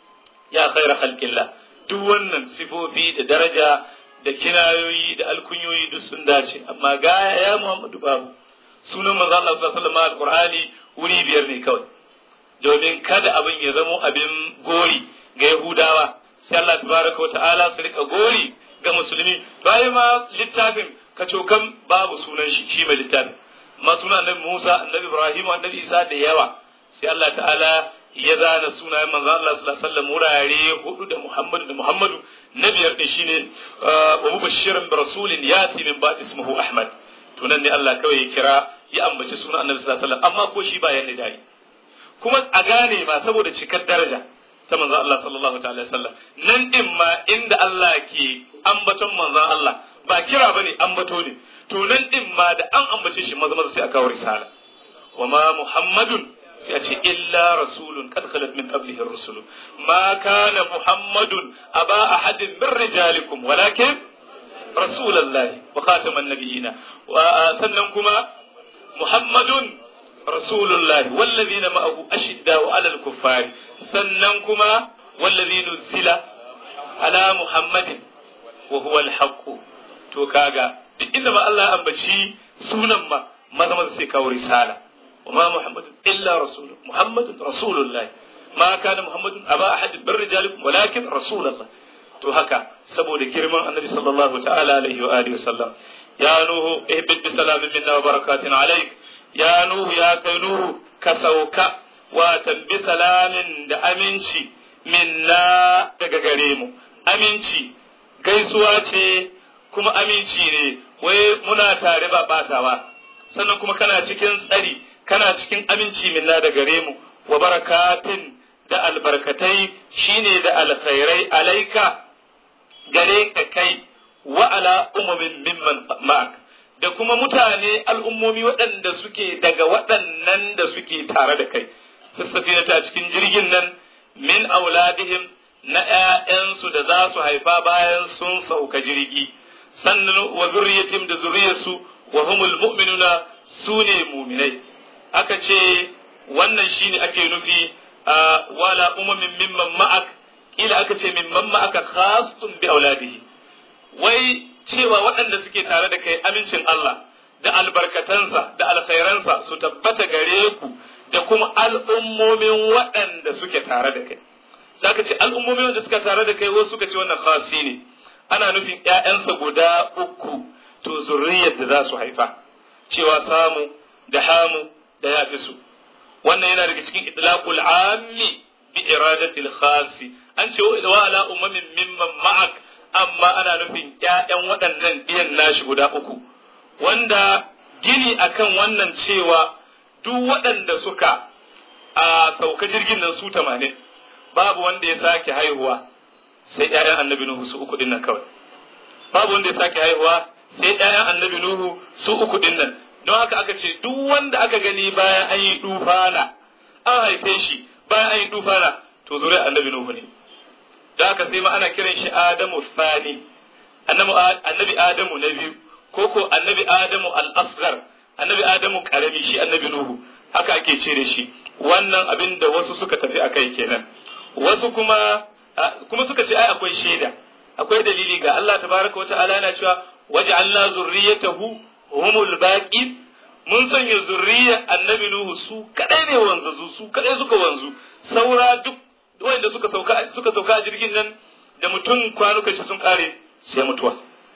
B: ya khaira khalqillah. Duk wannan sifofi da daraja da kinayoyi da alkunyoyi duk sun dace, amma gaya ya Muhammadu babu. sunan manzo Allah sallallahu alaihi wasallam alqur'ani wuri 5 ne kawai domin kada abin ya zamo abin gori ga Yahudawa sai Allah tabaraka wa ta'ala su rika gori ga musulmi bayan ma littafin kacokan babu sunan shi mai littafin ma sunan annabi Musa annabi Ibrahim annabi Isa da yawa sai Allah ta'ala ya zana sunayen manzo Allah sallallahu alaihi wasallam wurare 4 da Muhammadu na 5 din shine wa mubashiran bi rasulin yati min ba'di ismihi Ahmad to nan ne Allah kawai ya kira ya ambaci sunan annabi sallallahu alaihi wasallam amma ko shi ba yanne dai kuma a gane ma saboda cikar daraja ta manzo Allah sallallahu ta'ala alaihi wasallam nan din ma inda Allah ke ambaton manzo Allah ba kira bane ambato ne to nan din ma da an ambace shi maza sai aka kawo risala wa ma Muhammadun sai a ce illa rasulun kad khalat min qablihi ar-rusul ma kana Muhammadun aba ahadin min rijalikum walakin rasulullahi wa khataman nabiyina wa sannan kuma Muhammadun rasulullahi wallazina ma'ahu ashidda'u 'alal kuffari sannan kuma wallazi nuzila ala Muhammadin wa huwa al-haqq to kaga duk inda ba Allah ambaci sunan ma maza sai kawo risala wa ma Muhammadun illa rasul Muhammadun rasulullahi ma kana Muhammadun aba ahad min rijalikum walakin rasulullah to haka saboda girman annabi sallallahu ta'ala alaihi wa alihi wasallam ya nuhu ihbit bi salamin minna wa barakatin alayk ya nuhu ya kai nuhu ka sauka wa tambi salamin da aminci minna daga gare mu aminci gaisuwa ce kuma aminci ne wai muna tare ba batawa sannan kuma kana cikin tsari kana cikin aminci minna da gare mu wa barakatin da albarkatai shine da alkhairai alaika gare ka kai wa ala umumin mimman ma'ak da kuma mutane al'ummomi waɗanda suke daga waɗannan da suke tare da kai safina ta cikin jirgin nan min auladihim na ‘ya'yansu da za su haifa bayan sun sauka jirgi sannan wa zurriyatim da zuriyarsu wa humul mu'minuna su ne muminai aka ce wannan shine ake nufi wala umamin mimman ma'ak ila aka ce mimman ma'aka khassun bi auladihi wai cewa waɗanda suke tare da kai amincin Allah da albarkatansa da alkhairansa su tabbata gare ku da kuma al'ummomin waɗanda suke tare da kai zaka ce al'ummomin wanda suka tare da kai wasu suka ce wannan khasi ne ana nufin ƴaƴansa guda 3 to zurriyar da za su haifa cewa samu da hamu da yafisu wannan yana daga cikin idlaqul ammi bi iradatil khasi an ce wa ala ummin mimman ma'ak amma ana nufin ƴaƴan waɗannan ɗiyan nashi guda 3 wanda gini akan wannan cewa duk waɗanda suka sauka jirgin nan su 80 babu wanda ya sake haihuwa sai ƴaƴan annabi Nuhu su 3 din nan kawai babu wanda ya sake haihuwa sai ƴaƴan annabi Nuhu su 3 din nan don haka aka ce duk wanda aka gani bayan an yi dufana an haife shi bayan an yi dufana to zuriyar annabi Nuhu ne da haka sai ma ana kiran shi Adamu Thani annabi Adamu na biyu ko annabi Adamu al-Asghar annabi Adamu karami shi annabi Nuhu haka ake ce da shi wannan abin da wasu suka tafi akai kenan wasu kuma suka ce ai akwai shaida akwai dalili ga Allah tabaraka wata'ala yana cewa waj'alna zurriyatahu humul baqi mun sanya zurriyar annabi Nuhu su kadai ne wanzu su kadai suka wanzu saura duk wanda suka sauka a jirgin nan da mutum kwanuka shi sun kare sai mutuwa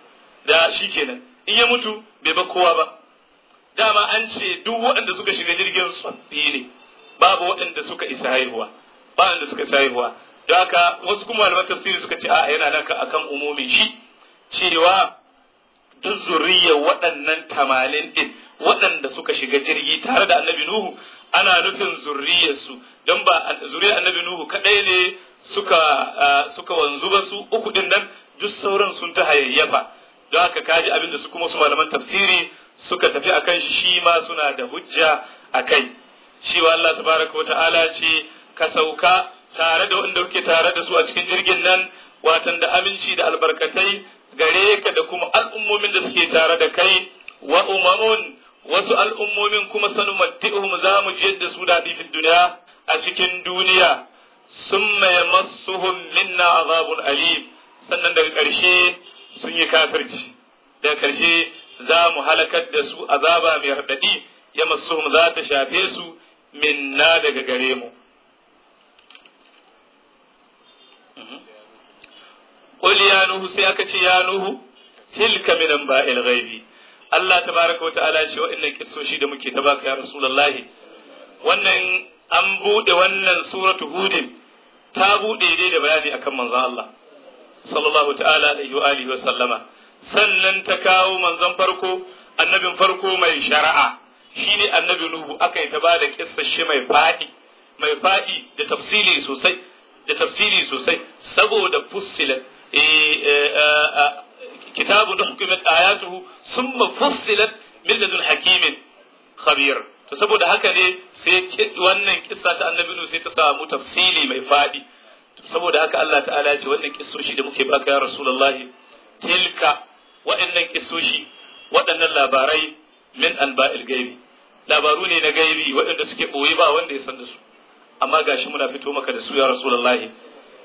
B: da shi kenan in ya mutu bai ba kowa ba dama an ce duk waɗanda suka shiga jirgin tsoffi ne babu waɗanda suka isa haihuwa ba waɗanda suka isa haihuwa don haka wasu kuma malaman tafsiri suka ce a yana nan akan umumin shi cewa duk zuriyar waɗannan 80 din waɗanda suka shiga jirgi tare da annabi Nuhu ana nufin zurriyarsu don ba zuriyar annabi Nuhu kadai ne suka wanzu ba su 3 din nan duk sauran sun ta hayayyafa don haka kaji abinda su kuma su malaman tafsiri suka tafi akan shi ma suna da hujja akai cewa Allah tabaraka wa ta'ala ce ka sauka tare da wanda kuke tare da su a cikin jirgin nan watan da aminci da albarkatai gare ka da kuma al'ummomin da suke tare da kai wa umamun wasu al'ummomin kuma sanumatti'uhum za mu jiyar da su daɗi fi duniya a cikin duniya summa yamassuhum minna azabun alim sannan daga ƙarshe sun yi kafirci daga ƙarshe za mu halakar da su azaba mai raɗaɗi yamassuhum za ta shafe su minna daga gare mu qul ya nuhu sai aka ce ya nuhu tilka min anba'il ghaibi Allah tabaraka wa ta'ala ce wa'annan kissoshi da muke ta baka ya rasulullahi wannan an bude wannan suratu hudin ta bude dai da bayani akan manzon Allah sallallahu ta'ala alaihi wa alihi wa sallama sannan ta kawo manzon farko annabin farko mai shari'a shine annabi nuhu aka yi ta bada kissar shi mai fadi da tafsili sosai saboda fussilat kitabu hukumat ayatuhu summa fussilat min ladun hakimin khabir to saboda haka ne sai wannan kissa ta annabi nuhu sai ta samu tafsili mai fadi saboda haka Allah ta'ala ya ce wannan kissoshi da muke baka ya rasulullahi tilka wa'annan kissoshi waɗannan labarai min anba'il gaibi labaru ne na gaibi waɗanda suke ɓoye ba wanda ya san da su amma gashi muna fito maka da su ya rasulullahi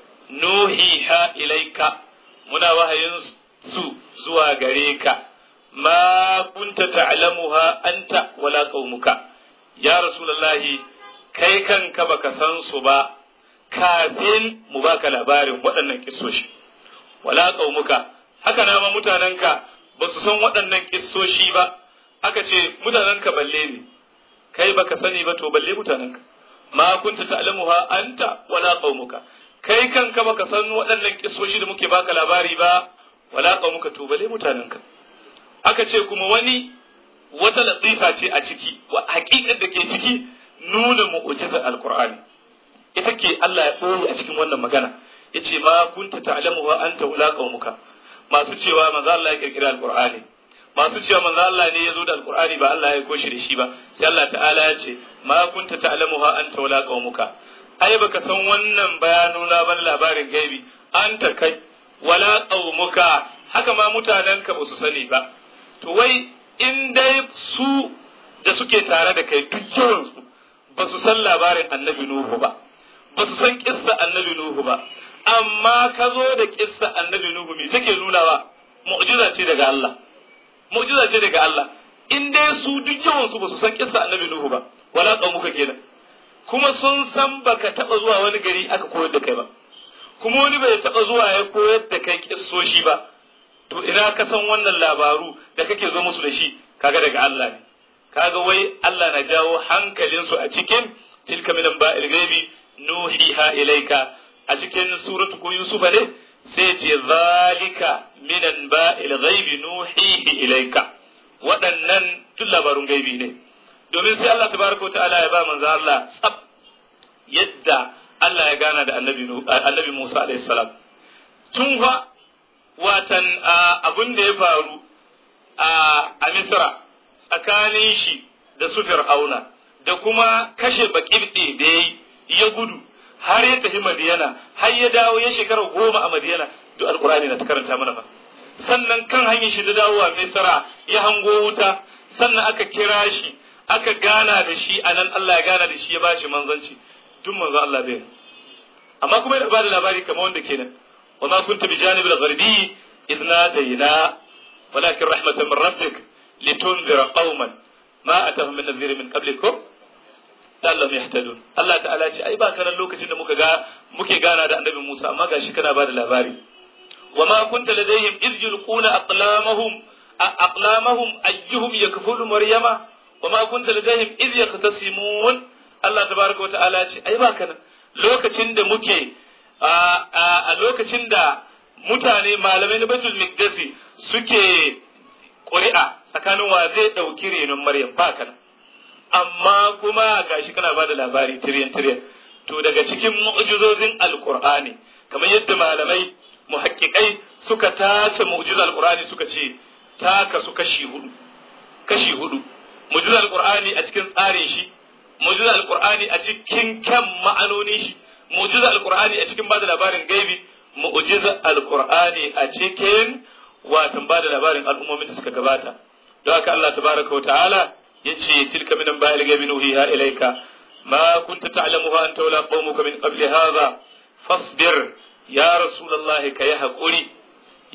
B: nuhiha ilaika muna wahayin su zuwa gare ka ma kunta ta'lamuha anta wala qaumuka ya rasulullahi kai kanka baka san su ba kafin mu baka labarin waɗannan kissoshi wala qaumuka haka na ma mutanenka ba su san waɗannan kissoshi ba aka ce mutanenka balle ne kai baka sani ba to balle mutanenka ma kunta ta'lamuha anta wala qaumuka kai kanka baka san waɗannan kissoshi da muke baka labari ba wala qaumuka to balle mutanenka aka ce kuma wata latifa ce a ciki wa haƙiƙar da ke ciki nuna mu'jizar alqur'ani ita ke Allah ya ɓoye a cikin wannan magana yace ma kunta ta'lamuha anta wala qaumuka masu cewa manzo Allah ya kirkira alqur'ani masu cewa manzo Allah ne ya zo da alqur'ani ba Allah ya koshi da shi ba sai Allah ta'ala ya ce ma kunta ta'lamuha anta wala qaumuka ai baka san wannan bayanuna ban labarin gaibi anta kai wala qaumuka haka ma mutanenka ba su sani ba to wai in dai su da suke tare da kai duk yawansu ba su san labarin annabi Nuhu ba su san kissa annabi Nuhu ba amma ka zo da kissa annabi Nuhu me take nunawa mu'jiza ce daga Allah in dai su duk yawansu ba su san kissa annabi Nuhu ba wala qaumuka kenan kuma sun san baka taba zuwa wani gari aka koyar da kai ba kuma wani bai taba zuwa ya koyar da kai kissoshi ba to ina ka san wannan labaru da kake zo musu da shi kaga daga Allah ne kaga wai Allah na jawo hankalinsu a cikin tilka min ba'il ghaibi nuhiha ilaika a cikin suratu ko Yusuf ne sai ce zalika min ba'il ghaibi nuhihi ilaika waɗannan duk labarun gaibi ne domin sai Allah tabaraka wa ta'ala ya ba manzo Allah tsab yadda Allah ya gana da annabi Musa alaihi salam tun fa watan abin da ya faru a Misra tsakanin shi da su Fir'auna da kuma kashe Bakibdi da ya gudu har ya tafi Madiyana har ya dawo ya shekara 10 a Madiyana duk alkurani na ta karanta mana fa sannan kan hanyar shi da dawowa Misra ya hango wuta sannan aka kira shi aka gana da shi anan Allah ya gana da shi ya bashi manzanci duk manzo Allah bai amma kuma ya bada labari kamar wanda kenan وما كنت بجانب الغربي إذ نادينا ولكن رحمة من ربك لتنذر قوما ما أتاهم من نذير من قبلكم لعلهم يهتدون الله تعالى ce ai ba kana lokacin da muke gana da annabi Musa amma gashi kana bada labari wama kunta ladayhim iz yulquna aqlamahum ayyuhum yakfulu maryama wama kunta ladayhim iz yaqtasimun Allah tabaaraka wa ta'ala ce ai ba kana lokacin da muke a lokacin da mutane malamai na Baitul Miqdisi suke ƙuri'a tsakanin wa zai ɗauki renon Maryam ba kana amma kuma gashi kana bada labari tiryan to daga cikin mu'jizozin alqur'ani kamar yadda malamai muhaqqiqai suka tace mu'jizar alqur'ani suka ce ta kasu kashi hudu mu'jizar alqur'ani a cikin tsarin shi mu'jizar alqur'ani a cikin kan ma'anonin shi mu'jizar alqur'ani a cikin bada labarin gaibi mu'jizar alqur'ani a cikin watan bada labarin al'ummomin da suka gabata don haka Allah tabaraka wa ta'ala yace tilka min ba'il gaibi nuhiha ilayka ma kunta ta'lamuha anta wala qaumuka min qabli hadha fasbir ya rasulullah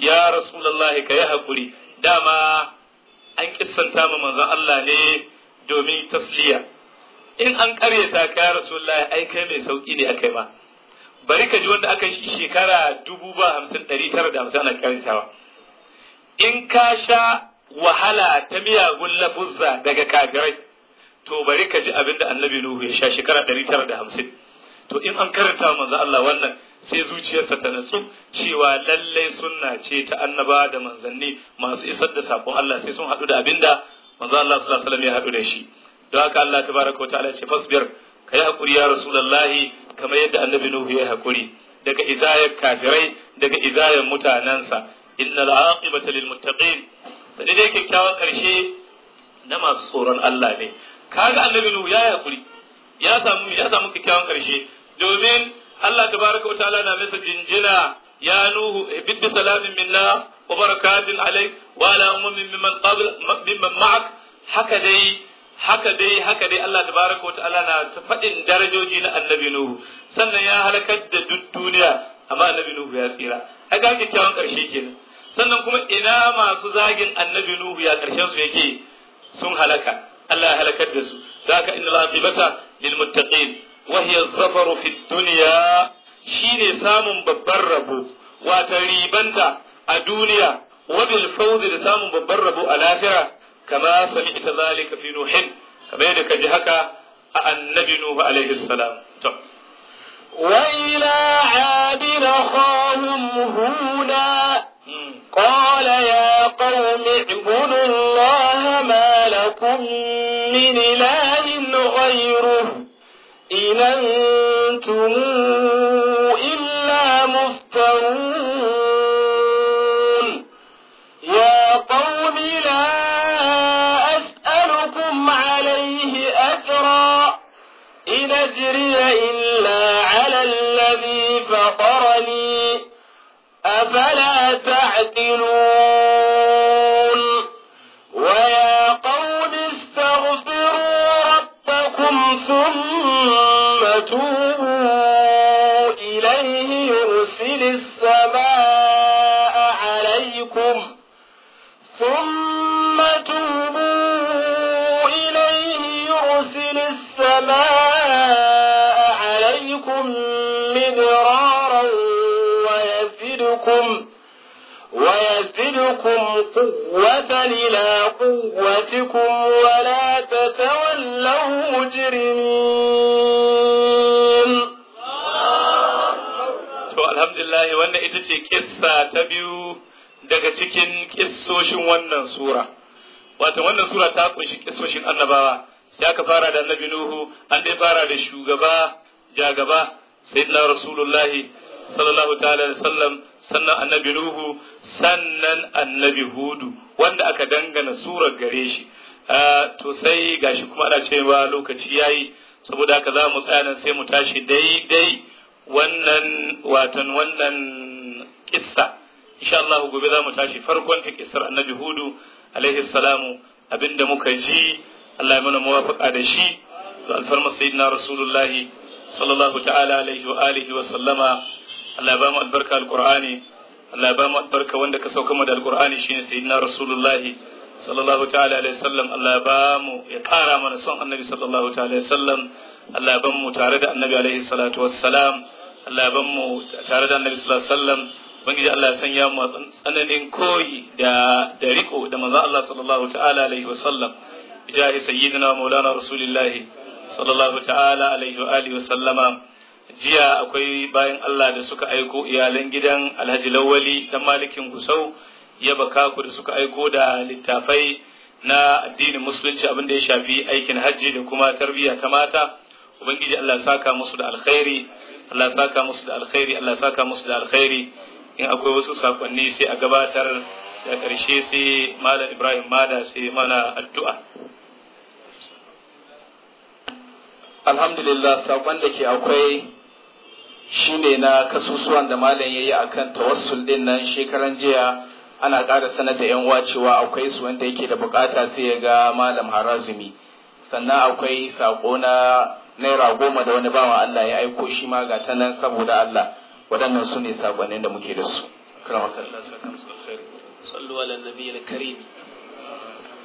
B: kai hakuri dama an kissanta ma manzon Allah ne domin tasliya in an karyata ka rasulullahi ai kai mai sauki ne akai ma bari ka ji wanda aka shi shekara 50,950 ana karyatawa in ka sha wahala ta miyagun lafuzza daga kafirai to bari ka ji abinda annabi Nuhu ya sha shekara 950 to in an karanta manzo Allah wannan sai zuciyarsa ta natsu cewa lallai sunna ce ta annaba da manzanni masu isar da sakon Allah sai sun haɗu da abinda manzo Allah sallallahu alaihi wasallam ya haɗu da shi don haka Allah tabaraka wa ta'ala ce fasbir kai hakuri ya rasulullahi kamar yadda annabi Nuhu ya hakuri daga izayar kafirai daga izayar mutanansa innal aqibata lil muttaqin sai dai kyakkyawan karshe na masu tsoron Allah ne kaga annabi Nuhu ya hakuri ya samu kyakkyawan karshe domin Allah tabaraka wa ta'ala na masa jinjina ya Nuhu bi salamin minna wa barakatin alayk wa ala ummin mimman ma'ak haka dai Allah tabaraka wa ta'ala na faɗin darajoji na annabi Nuhu sannan ya halakar da duk duniya amma annabi Nuhu ya tsira haka kyakkyawan karshe kenan sannan kuma ina masu zagin annabi Nuhu ya karshen su yake sun halaka Allah ya halakar da su zaka innal aqibata lil muttaqin wa hiya az-zafaru fid dunya shine samun babban rabo wata ribanta a duniya wa bil fawzi da samun babban rabo a lahira kama sami'ta zalika fi nuhin kamar yadda kaji haka a annabi Nuhu alaihi salam to
A: وإلى عاد أخاهم هودا قال يا قوم اعبدوا الله ما لكم من إله غيره إن أنتم إلا مفترون يا قوم لا أسألكم عليه أجرا إن أجري إلا على الذي فطرني أفلا تعقلون ويا قوم استغفروا ربكم ثم توبوا إليه يرسل السماء عليكم مدرارا ويزدكم قوة إلى قوتكم ولا تتولوا مجرمين.
B: alhamdulillah wannan ita ce kissa ta biyu daga cikin kissoshin wannan sura. Wato wannan sura ta kunshi kissoshin annabawa. Sai aka fara da annabi Nuhu, an dai fara da shugaba jagaba sayyidina Rasulullahi sallallahu ta'ala alaihi wasallam, sannan annabi Nuhu, sannan annabi Hudu wanda aka dangana surar gare shi. To sai gashi kuma ana cewa lokaci yayi, saboda haka za mu tsaya nan sai mu tashi daidai wannan kissa. Insha Allah gobe za mu tashi farkon ta kissar annabi Hudu alaihi salamu. Abinda muka ji Allah ya mana muwafaqa da shi, da alfarma sayyidina Rasulullahi sallallahu ta'ala alaihi wa alihi wa sallama. Allah ya ba mu albarka alqur'ani, Allah ya ba mu albarka wanda ka sauka mu da alqur'ani shine sayyidina Rasulullahi sallallahu ta'ala alaihi wasallam. Allah ya ba mu, ya kara mana son annabi sallallahu ta'ala alaihi wasallam. Allah ya ban mu tare da annabi alaihi salatu wassalam. Allah ya ban mu tare da annabi sallallahu alaihi wasallam. Ubangiji Allah ya sanya mu tsananin koyi da riko da manzo Allah sallallahu ta'ala alaihi wasallam. Bijahi sayyidina maulana rasulillahi sallallahu ta'ala alaihi wa alihi wasallama. Jiya akwai bayan Allah da suka aiko iyalan gidan Alhaji Lawali dan Malikin Gusau ya baka ku da suka aiko da littafai na addinin musulunci abin da ya shafi aikin hajji da kuma tarbiyya ta mata. Ubangiji Allah ya saka musu da alkhairi, Allah ya saka musu da alkhairi, Allah ya saka musu da alkhairi. In akwai wasu sakonni sai a gabatar, da ƙarshe sai Malam Ibrahim Mada sai mana addu'a.
C: Alhamdulillah, sakon da ke akwai shine na kasusuwan da malam yayi akan tawassul din nan shekaran jiya. Ana ƙara sanar da yan uwa cewa akwai su wanda yake da bukata sai ya ga Malam Harazumi. Sannan akwai sako na Naira 10 da wani bawan Allah ya aiko shi ma ga ta nan saboda Allah. Waɗannan su ne sakonnin da muke da su.
A: sallu ala nabiyil karim.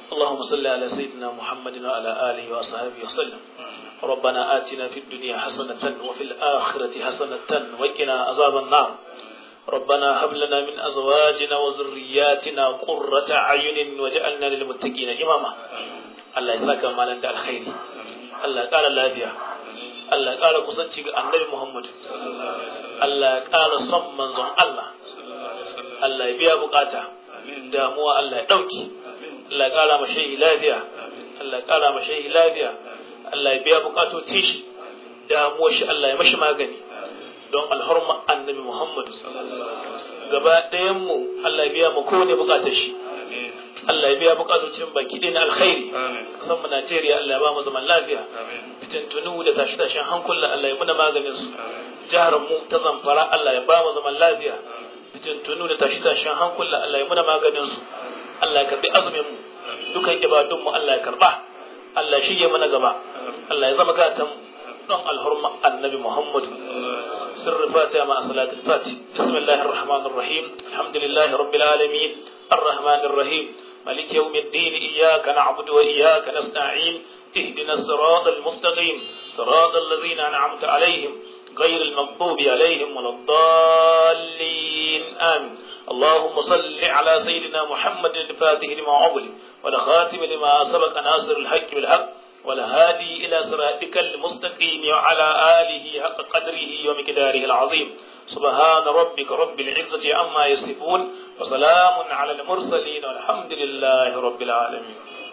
D: اللهم صل على سيدنا محمد وعلى آله وأصحابه وسلم. ربنا آتنا في الدنيا حسنة وفي الآخرة حسنة وقنا عذاب النار. ربنا هب لنا من أزواجنا وذرياتنا قرة أعين واجعلنا للمتقين إماما. الله يساك مالا دا الخير. الله قال لافيا. الله قال كسنتي النبي محمد. الله قال صم منزون الله. الله يبيا بقاتا. damuwa Allah ya dauki. Allah ya kara mashi lafiya. Allah ya kara mashi lafiya. Allah ya biya bukatocin shi. Damuwar shi Allah ya mashi magani. Don alhurma annabi Muhammad gaba ɗayan mu Allah ya biya mu kowane bukatar shi. Allah ya biya bukatocin baki ɗin alkhairi. Kasan mu Najeriya Allah ya ba mu zaman lafiya. Fitintunu da tashi-tashin hankula Allah ya muna maganin su. Jihar mu ta Zamfara Allah ya ba mu zaman lafiya. Fitintunu da tashi-tashin hankula Allah ya muna maganin su. Allah ya karbi azumin mu. Dukan ibadun mu Allah ya karba. Allah shi ya mana gaba. Allah ya zama gatan don alhurma annabi Muhammad. سر الفاتحة مع صلاة الفاتحة. بسم الله الرحمن الرحيم. الحمد لله رب العالمين الرحمن الرحيم مالك يوم الدين. إياك نعبد وإياك نستعين. اهدنا الصراط المستقيم صراط الذين أنعمت عليهم غير المغضوب عليهم ولا الضالين آمين. اللهم صل على سيدنا محمد الفاتح لما أغلق والخاتم لما سبق ناصر الحق بالحق والهادي إلى صراطك المستقيم وعلى آله حق قدره ومقداره العظيم. سبحان ربك رب العزة عما يصفون وسلام على المرسلين والحمد لله رب العالمين.